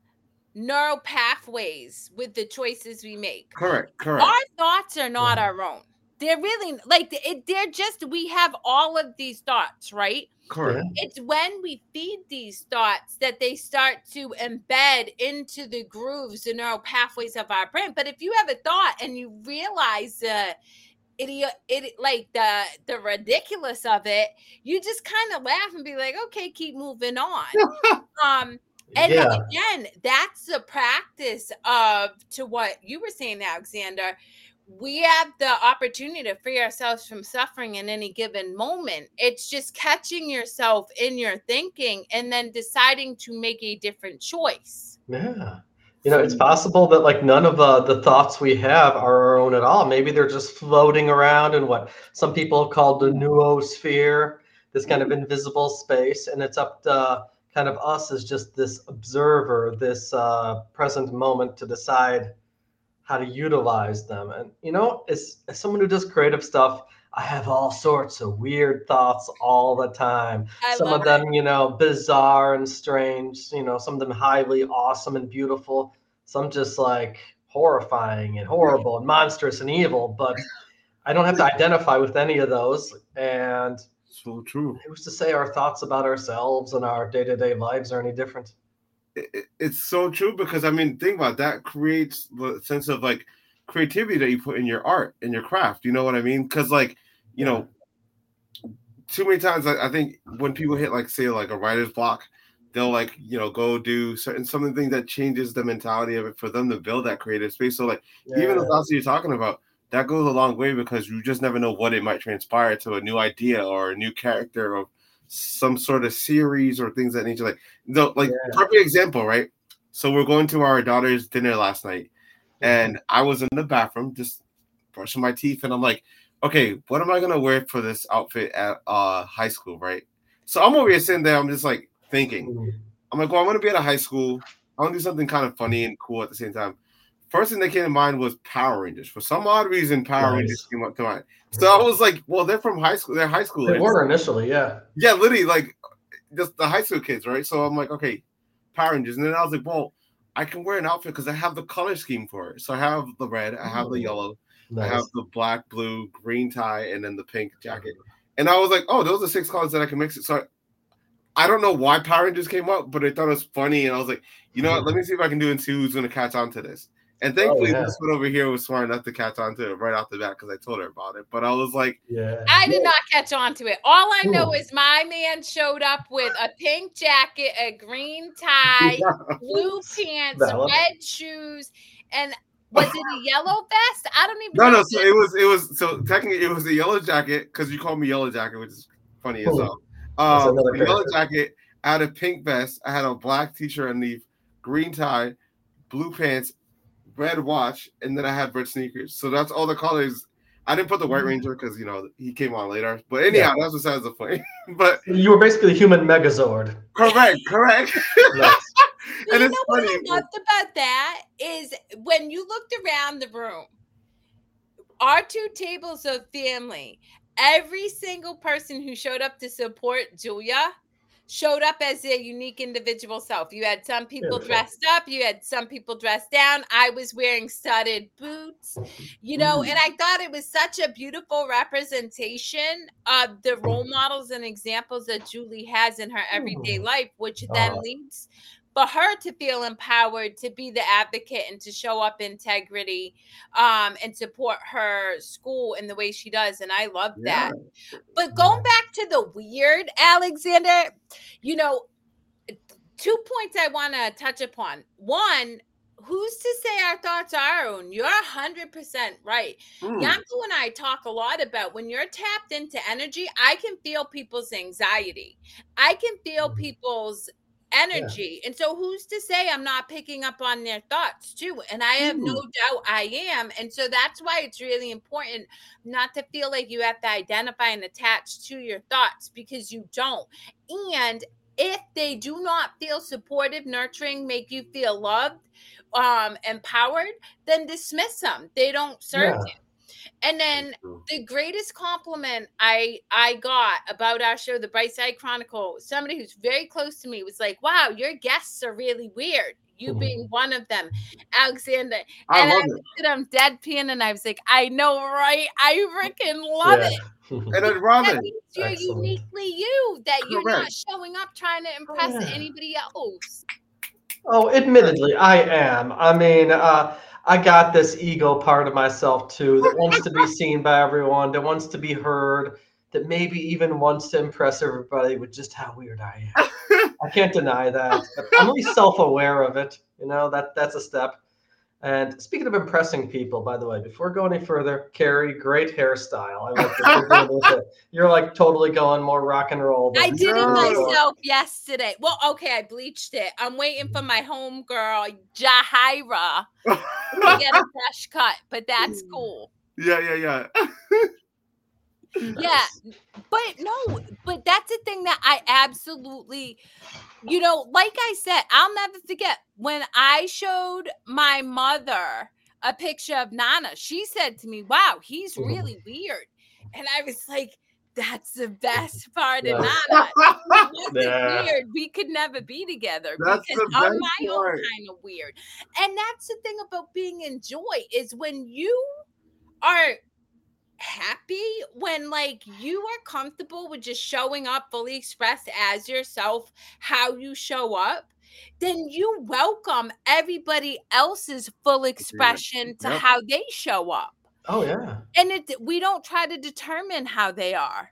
neural pathways with the choices we make. Correct, correct. Our thoughts are not our own. They're really like it, they're just we have all of these thoughts, right? Correct. It's when we feed these thoughts that they start to embed into the grooves, the neural pathways of our brain. But if you have a thought and you realize uh idiot it like the the ridiculous of it, you just kind of laugh and be like, okay, keep moving on. um and Yeah. again, that's the practice of, to what you were saying, Alexander, we have the opportunity to free ourselves from suffering in any given moment. It's just catching yourself in your thinking and then deciding to make a different choice. Yeah. You know, it's possible that like none of uh, the thoughts we have are our own at all. Maybe they're just floating around in what some people have called the noosphere, this kind of invisible space. And it's up to kind of us as just this observer, this uh, present moment to decide how to utilize them. And, you know, as, as someone who does creative stuff, I have all sorts of weird thoughts all the time. I Some love of them, you know, bizarre and strange, you know, some of them highly awesome and beautiful. Some just like horrifying and horrible and monstrous and evil. But I don't have to identify with any of those. And So true. who's to say our thoughts about ourselves and our day-to-day lives are any different? It, it- it's so true because I mean, think about it, that creates the sense of like creativity that you put in your art, in your craft. You know what I mean? Because like, you know, too many times I, I think when people hit like say like a writer's block, they'll like, you know, go do certain something that changes the mentality of it for them to build that creative space. So like even the thoughts that you're talking about, that goes a long way because you just never know what it might transpire to a new idea or a new character or some sort of series or things that nature. Like the like Yeah. perfect example, right? So we're going to our daughter's dinner last night, and I was in the bathroom just brushing my teeth, and I'm like, okay, what am I gonna wear for this outfit at uh high school, right? So I'm over here sitting there, I'm just like thinking. Mhm. I'm like, well, I'm gonna be at a high school. I want to do something kind of funny and cool at the same time. First thing that came to mind was Power Rangers. For some odd reason, Power Nice. Rangers came up to mind. So I was like, well, they're from high school. They're high They schoolers. were initially, yeah. Yeah, literally, like just the high school kids, right? So I'm like, okay, Power Rangers. And then I was like, well, I can wear an outfit because I have the color scheme for it. So I have the red, I have the Ooh. yellow, I Nice. have the black, blue, green tie, and then the pink jacket. And I was like, oh, those are six colors that I can mix it. So I don't know why Power Rangers came up, but I thought it was funny. And I was like, you know what? Let me see if I can do it and see who's going to catch on to this. And thankfully, yeah. this one over here was smart enough to catch on to it right off the bat because I told her about it. But I was like, Yeah. I did not catch on to it. All I know Ooh. is my man showed up with a pink jacket, a green tie, blue pants, Valid. red shoes, and was it a yellow vest? I don't even no, know. no. So it was, it was, so technically it was a yellow jacket because you called me Yellow Jacket, which is funny as Ooh. hell. That's Um, another a yellow character. jacket. I had a pink vest. I had a black t-shirt underneath, green tie, blue pants, red watch, and then I had red sneakers. So that's all the colors. I didn't put the White Ranger because you know he came on later. But anyhow, that's besides the point. But You were basically the human Megazord. correct, correct. Nice. But And you it's know what funny. I loved about that is when you looked around the room, our two tables of family, every single person who showed up to support Julia showed up as their unique individual self. You had some people Beautiful. dressed up, you had some people dressed down. I was wearing studded boots, you know, Mm. and I thought it was such a beautiful representation of the role models and examples that Julie has in her everyday Mm. life, which then Uh, leads for her to feel empowered to be the advocate and to show up integrity um, and support her school in the way she does. And I love Yeah. that. But going back to the weird, Alexander, you know, two points I want to touch upon. One, who's to say our thoughts are our own? You're one hundred percent right. Mm. Yanko and I talk a lot about when you're tapped into energy, I can feel people's anxiety. I can feel people's energy. Yeah. And so who's to say I'm not picking up on their thoughts too? And I have mm. no doubt I am. And so that's why it's really important not to feel like you have to identify and attach to your thoughts, because you don't. And if they do not feel supportive, nurturing, make you feel loved, um, empowered, then dismiss them. They don't serve yeah. you. And then the greatest compliment I I got about our show, The Bright Side Chronicle, somebody who's very close to me was like, wow, your guests are really weird. You mm-hmm. being one of them, Alexander. I and love I it. looked at him deadpan and I was like, I know, right? I freaking love yeah. it. And then Robin, that means you're Excellent. uniquely you, that you're Correct. not showing up trying to impress oh, yeah. anybody else. Oh, admittedly, I am. I mean, uh, I got this ego part of myself too that wants to be seen by everyone, that wants to be heard, that maybe even wants to impress everybody with just how weird I am. I can't deny that. But I'm at least self-aware of it. You know, that that's a step. And speaking of impressing people, by the way, before going any further, Carrie, great hairstyle. I like what you're doing with it. You're like totally going more rock and roll. I did it myself yesterday. Well, okay, I bleached it. I'm waiting for my homegirl, Jahira, to get a fresh cut, but that's cool. Yeah, yeah, yeah. Yeah, but no, but that's the thing that I absolutely, you know, like I said, I'll never forget when I showed my mother a picture of Nana. She said to me, wow, he's really weird. And I was like, that's the best part of Nana. He wasn't yeah. weird. We could never be together that's because I'm my part. own kind of weird. And that's the thing about being in joy is when you are happy, when like you are comfortable with just showing up fully expressed as yourself, how you show up, then you welcome everybody else's full expression to yep. how they show up. Oh yeah. And it we don't try to determine how they are.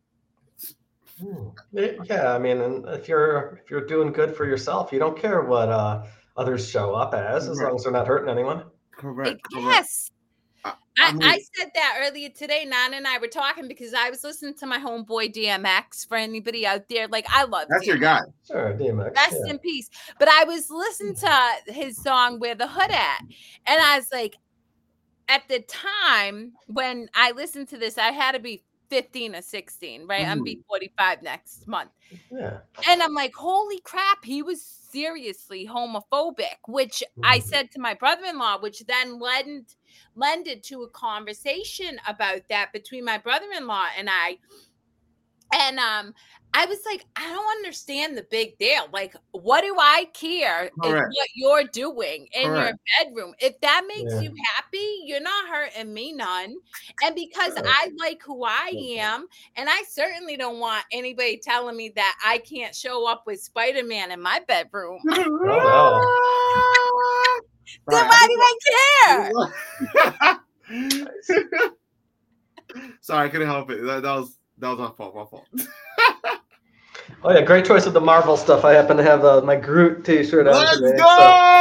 Yeah, I mean, and if you're if you're doing good for yourself, you don't care what uh others show up as, as Correct. long as they're not hurting anyone. Correct. Yes. Correct. I, I, mean, I said that earlier today. Nana and I were talking because I was listening to my homeboy D M X. For anybody out there, like I love that's D M X. your guy. Sure, D M X. Rest yeah. in peace. But I was listening to his song "Where the Hood At," and I was like, at the time when I listened to this, I had to be fifteen or sixteen, right? Mm. I'm be forty-five next month. Yeah. And I'm like, holy crap, he was seriously homophobic, which mm. I said to my brother-in-law, which then led lended to a conversation about that between my brother-in-law and I. And um, I was like, I don't understand the big deal. Like, what do I care Correct. if what you're doing in Correct. your bedroom? If that makes Yeah. you happy, you're not hurting me none. And because Correct. I like who I am, and I certainly don't want anybody telling me that I can't show up with Spider-Man in my bedroom. Oh, no. Then why do I care? Sorry, I couldn't help it. That, that was that was my fault. My fault. Oh yeah, great choice with the Marvel stuff. I happen to have uh, my Groot T-shirt on Let's today. go!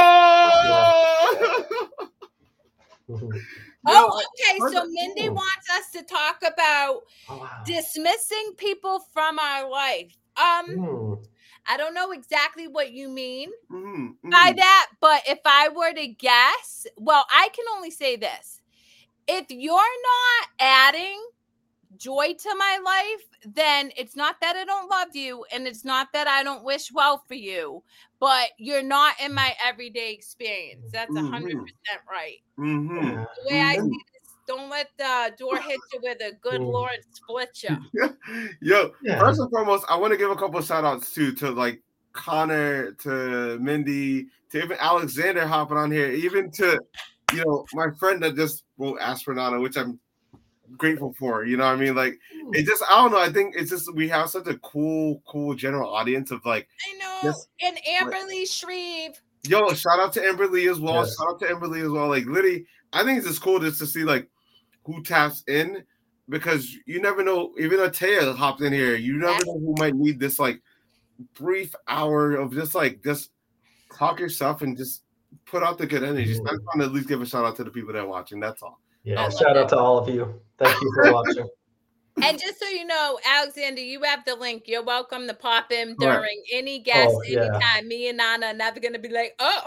So, yeah. Oh, okay. So Mindy wants us to talk about oh, wow. dismissing people from our life. Um, mm. I don't know exactly what you mean mm-hmm, mm-hmm. by that, but if I were to guess, well, I can only say this. If you're not adding joy to my life, then it's not that I don't love you, and it's not that I don't wish well for you, but you're not in my everyday experience. That's a hundred percent right. Mm-hmm. The way I see this, don't let the door hit you with a good Lord split you. Yo, yeah. First and foremost, I want to give a couple of shout outs too to like Connor, to Mindy, to even Alexander hopping on here, even to you know my friend that just wrote Ask for Nana, which I'm grateful for. You know what I mean? Like it just I don't know. I think it's just we have such a cool, cool general audience of like I know. Just, and Amberly Shreve. Yo, shout out to Amberly as well. Yes. Shout out to Amberly as well. Like literally, I think it's just cool just to see like who taps in because you never know. Even though Taya hopped in here, you never know who might need this like brief hour of just like just talk yourself and just put out the good energy. Mm. I just want to at least give a shout out to the people that are watching. That's all. Yeah, I shout love out to all of you. Thank you for watching. And just so you know, Alexander, you have the link. You're welcome to pop in Correct. during any guest Oh, yeah. anytime. Me and Nana are never gonna be like, oh.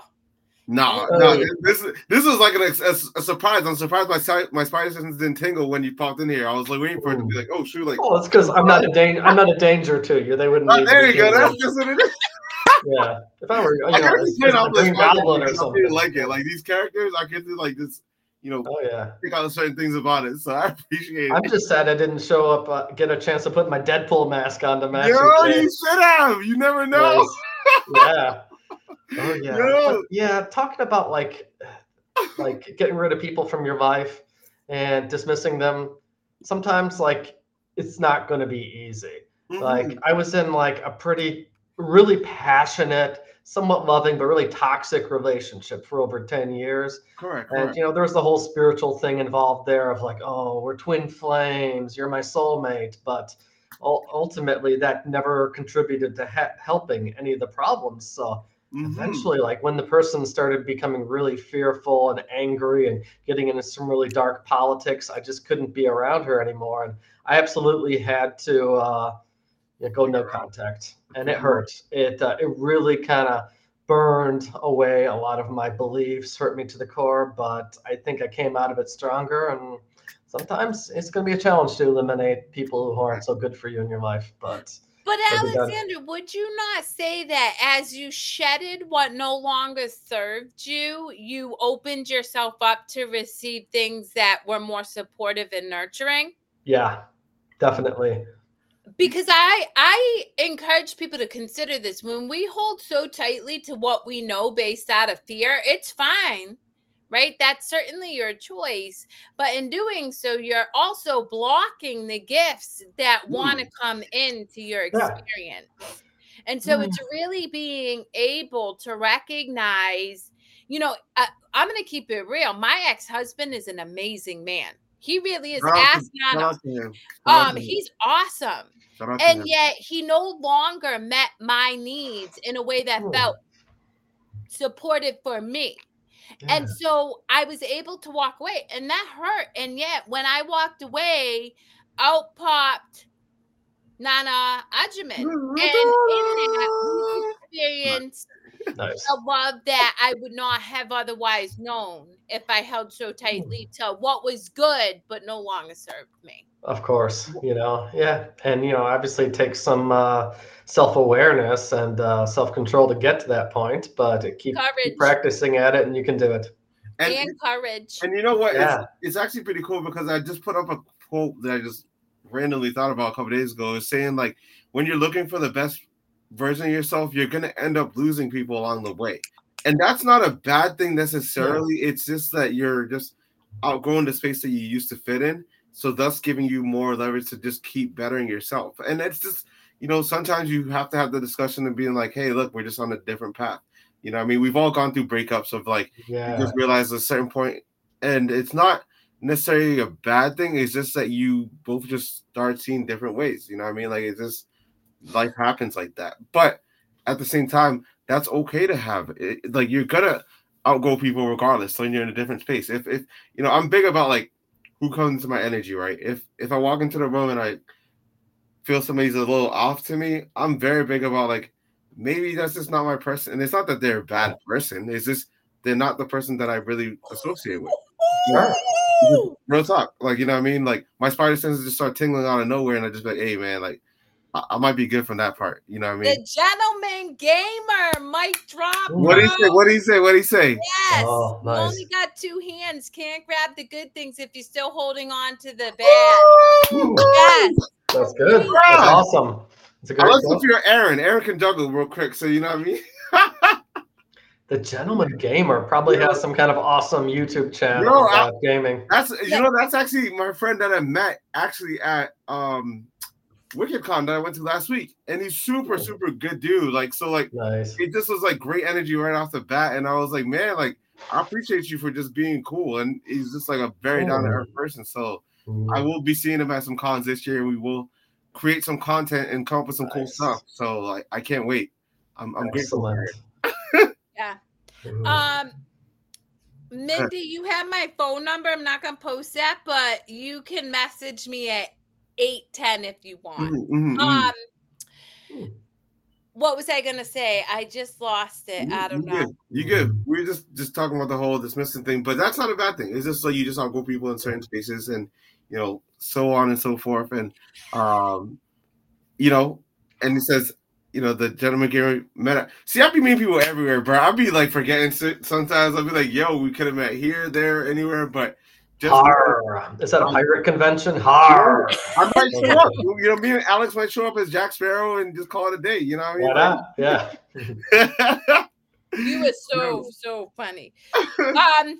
No, Oh, no, yeah. this is this is like an, a, a surprise. I'm surprised my si- my spider senses didn't tingle when you popped in here. I was like waiting for it to be like, oh shoot, like. Oh, it's because I'm not a danger. I'm not a danger to you. They wouldn't. Oh, need there to you be go. dangerous. That's just what it is. Yeah. If I were, you I know, gotta it's, be playing it's out the this Green Goblin or I something. didn't like it. Like these characters, I could do like this, you know, Oh yeah. pick out certain things about it. So I appreciate I'm it. just sad I didn't show up, uh, get a chance to put my Deadpool mask on to match. Yo, your day. you should have. You never know. Nice. Yeah. Oh yeah. Yo. But, yeah. Talking about like, like getting rid of people from your life and dismissing them. Sometimes like it's not going to be easy. Mhm. Like I was in like a pretty, really passionate, somewhat loving, but really toxic relationship for over ten years. correct, And, correct. you know, there was the whole spiritual thing involved there of like, oh, we're twin flames, you're my soulmate. But ul- ultimately, that never contributed to he- helping any of the problems. So Mhm. eventually, like when the person started becoming really fearful and angry and getting into some really dark politics, I just couldn't be around her anymore. And I absolutely had to uh, you know, go no contact. And it hurt. It, uh, it really kind of burned away a lot of my beliefs, hurt me to the core, but I think I came out of it stronger. And sometimes it's going to be a challenge to eliminate people who aren't so good for you in your life. But But I'll be done. Alexander, would you not say that as you shedded what no longer served you, you opened yourself up to receive things that were more supportive and nurturing? yeah, definitely. Because I I encourage people to consider this. When we hold so tightly to what we know based out of fear, it's fine, right? That's certainly your choice. But in doing so, you're also blocking the gifts that want to come into your Yeah. experience. And so Mm. it's really being able to recognize, you know, I, I'm going to keep it real. My ex-husband is an amazing man. He really is. Shout out to- Ask shout Nana. out to him. Shout out Um, to him. he's awesome. Shout out to And him. yet he no longer met my needs in a way that Hmm. felt supportive for me. And Yeah. so I was able to walk away, and that hurt. And yet when I walked away, out popped Nana Ajuman. And in that, we experienced Nice. a love that I would not have otherwise known if I held so tightly to what was good but no longer served me. Of course, you know, yeah. And, you know, obviously it takes some uh, self-awareness and uh, self-control to get to that point, but keep, keep Courage. practicing at it and you can do it. And, And courage. and you know what? Yeah. It's, it's actually pretty cool because I just put up a quote that I just randomly thought about a couple days ago. It's saying like when you're looking for the best version of yourself, you're gonna end up losing people along the way. And that's not a bad thing necessarily. It's just that you're just outgrowing the space that you used to fit in. So thus giving you more leverage to just keep bettering yourself. And it's just, you know, sometimes you have to have the discussion and being like, hey, look, we're just on a different path. You know, I mean, we've all gone through breakups of like, Yeah. you just realize at a certain point, and it's not necessarily a bad thing. It's just that you both just start seeing different ways. You know what I mean? Like it's just life happens like that. But at the same time, that's okay to have it. Like you're gonna outgrow people regardless. When you're in a different space. If if you know, I'm big about like who comes into my energy, right? If if I walk into the room and I feel somebody's a little off to me, I'm very big about like maybe that's just not my person. And it's not that they're a bad person. It's just they're not the person that I really associate with. Sure. Real talk. Like, you know what I mean? Like my spider senses just start tingling out of nowhere and I just be like, hey man, like I, I might be good from that part. You know what I mean? The gentleman gamer, mic drop. What do you say? What do you say? What do you say? Yes. Oh, You nice. only got two hands. Can't grab the good things if you're still holding on to the bad. Ooh, Yes. that's good. That's awesome. It's a I great like quote. if you're Aaron. Aaron can juggle real quick, so you know what I mean? The Gentleman Gamer probably has some kind of awesome YouTube channel Yo, I- about gaming. That's you know, that's actually my friend that I met actually at um WickedCon that I went to last week. And he's super, Cool. super good dude. Like so like Nice. it just was like great energy right off the bat. And I was like, man, like I appreciate you for just being cool. And he's just like a very Oh. down to earth person. So I will be seeing him at some cons this year, and we will create some content and come up with some cool Nice. stuff. So like I can't wait. I'm I'm grateful. for Excellent. it. Yeah. Um, Mindy, you have my phone number. I'm not gonna post that, but you can message me at eight ten if you want. Mm-hmm, mm-hmm. Um, what was I gonna say? I just lost it. I don't you know. Good. You good? We were just just talking about the whole dismissing thing, but that's not a bad thing. It's just so you just outgrow people in certain spaces, and you know, so on and so forth, and um, you know, and it says, you know, the gentleman Gary met. See, I be meeting people everywhere, bro. I be like forgetting sometimes. I'll be like, yo, we could have met here, there, anywhere, but just Har. Is that a pirate convention? Har. I might show up. You know, me and Alex might show up as Jack Sparrow and just call it a day. You know what I mean? Why not? Yeah. You were so so funny. Um,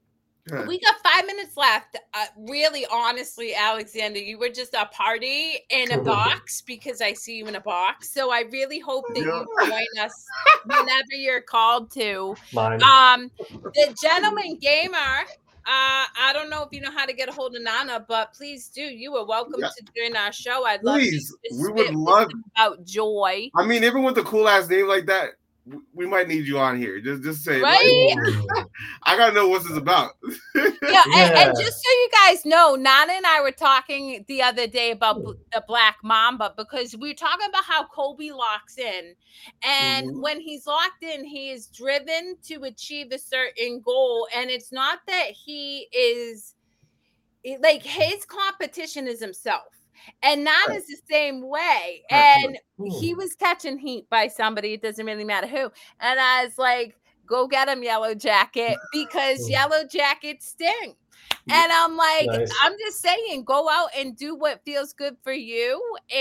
we got five minutes left. Uh, really, honestly, Alexander, you were just a party in a box because I see you in a box. So I really hope that you join us whenever you're called to. Mine. Um, the gentleman gamer. Uh, I don't know if you know how to get a hold of Nana, but please do. You are welcome yeah. to join our show. I'd love please. to we would love about joy. I mean, even with a cool ass name like that, we might need you on here. Just, just say, right? Like, I gotta know what this is about. yeah, yeah. And, and just so you guys know, Nana and I were talking the other day about b- the Black Mamba because we were talking about how Kobe locks in, and mm-hmm. when he's locked in, he is driven to achieve a certain goal, and it's not that he is like his competition is himself. And Nana's the same way. And he was catching heat by somebody. It doesn't really matter who. And I was like, go get him, Yellow Jacket, because Yellow Jackets sting. And I'm like, nice. I'm just saying, go out and do what feels good for you.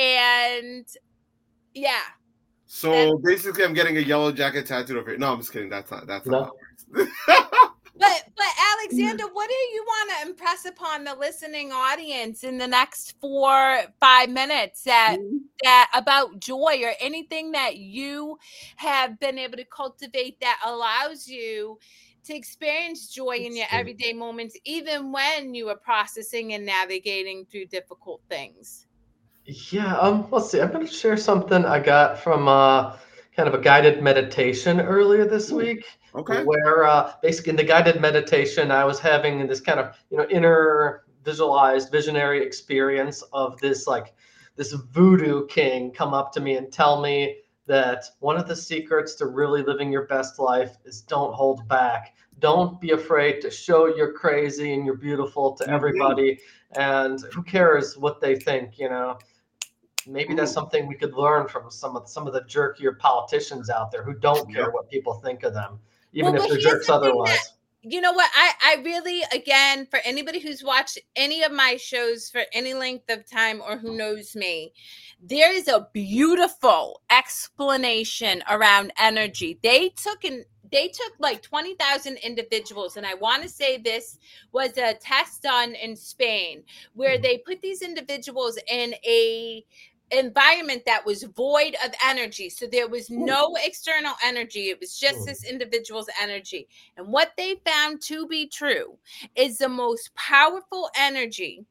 And yeah. So and, basically, I'm getting a Yellow Jacket tattooed over here. No, I'm just kidding. That's not, that's no. not how it works. But but Alexander, what do you want to impress upon the listening audience in the next four, five minutes that mm-hmm. that about joy or anything that you have been able to cultivate that allows you to experience joy in your everyday moments, even when you are processing and navigating through difficult things? Yeah, um, let's see. I'm going to share something I got from uh, kind of a guided meditation earlier this Ooh. week. Okay. Where uh, basically in the guided meditation, I was having this kind of, you know, inner visualized visionary experience of this like this voodoo king come up to me and tell me that one of the secrets to really living your best life is don't hold back. Don't be afraid to show you're crazy and you're beautiful to everybody. And who cares what they think, you know? Maybe that's something we could learn from some of some of the jerkier politicians out there who don't care what people think of them. Even well, if they're jerks the otherwise. That, you know what? I, I really, again, for anybody who's watched any of my shows for any length of time or who knows me, there is a beautiful explanation around energy. They took an They took like twenty thousand individuals, and I want to say this was a test done in Spain where they put these individuals in a environment that was void of energy. So there was no external energy. It was just this individual's energy. And what they found to be true is the most powerful energy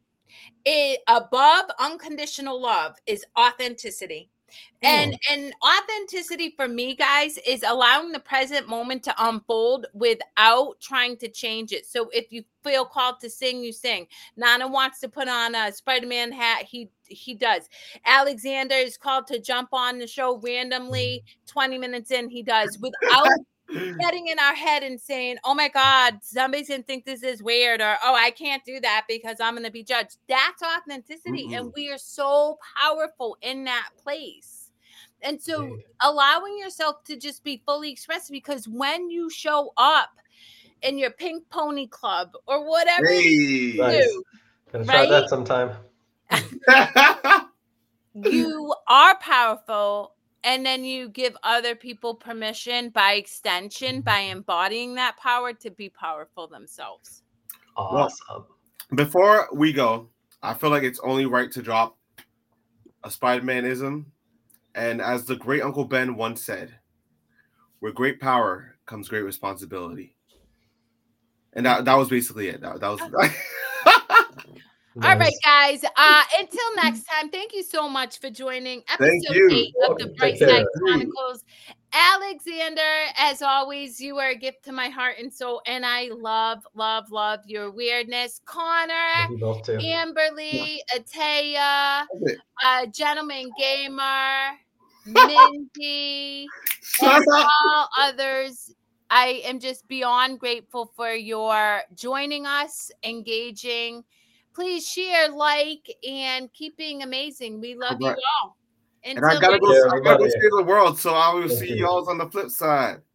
it, above unconditional love is authenticity. And and authenticity for me, guys, is allowing the present moment to unfold without trying to change it. So if you feel called to sing, you sing. Nana wants to put on a Spider-Man hat. He he does. Alexander is called to jump on the show randomly. twenty minutes in, he does. Without getting in our head and saying, oh my God, somebody's going to think this is weird. Or, oh, I can't do that because I'm going to be judged. That's authenticity. Mm-hmm. And we are so powerful in that place. And so yeah. allowing yourself to just be fully expressed, because when you show up in your pink pony club or whatever hey. you nice. do, Gonna try right? that sometime. You are powerful. And then you give other people permission by extension, by embodying that power to be powerful themselves. Awesome. Well, before we go, I feel like it's only right to drop a Spider-Man-ism. And as the great Uncle Ben once said, with great power comes great responsibility. And that, that was basically it. That, that was... Nice. All right, guys. Uh, until next time, thank you so much for joining episode eight of the Bright Side Chronicles. Alexander, as always, you are a gift to my heart and soul, and I love, love, love your weirdness. Connor, Love you both too. Amberly, Atea, Okay. uh, Gentleman Gamer, Mindy, Shut and up. all others. I am just beyond grateful for your joining us, engaging. Please share, like, and keep being amazing. We love Correct. you all. And I Until gotta go. Yeah, I gotta go everybody. save the world. So I will Thank see you. y'all on the flip side.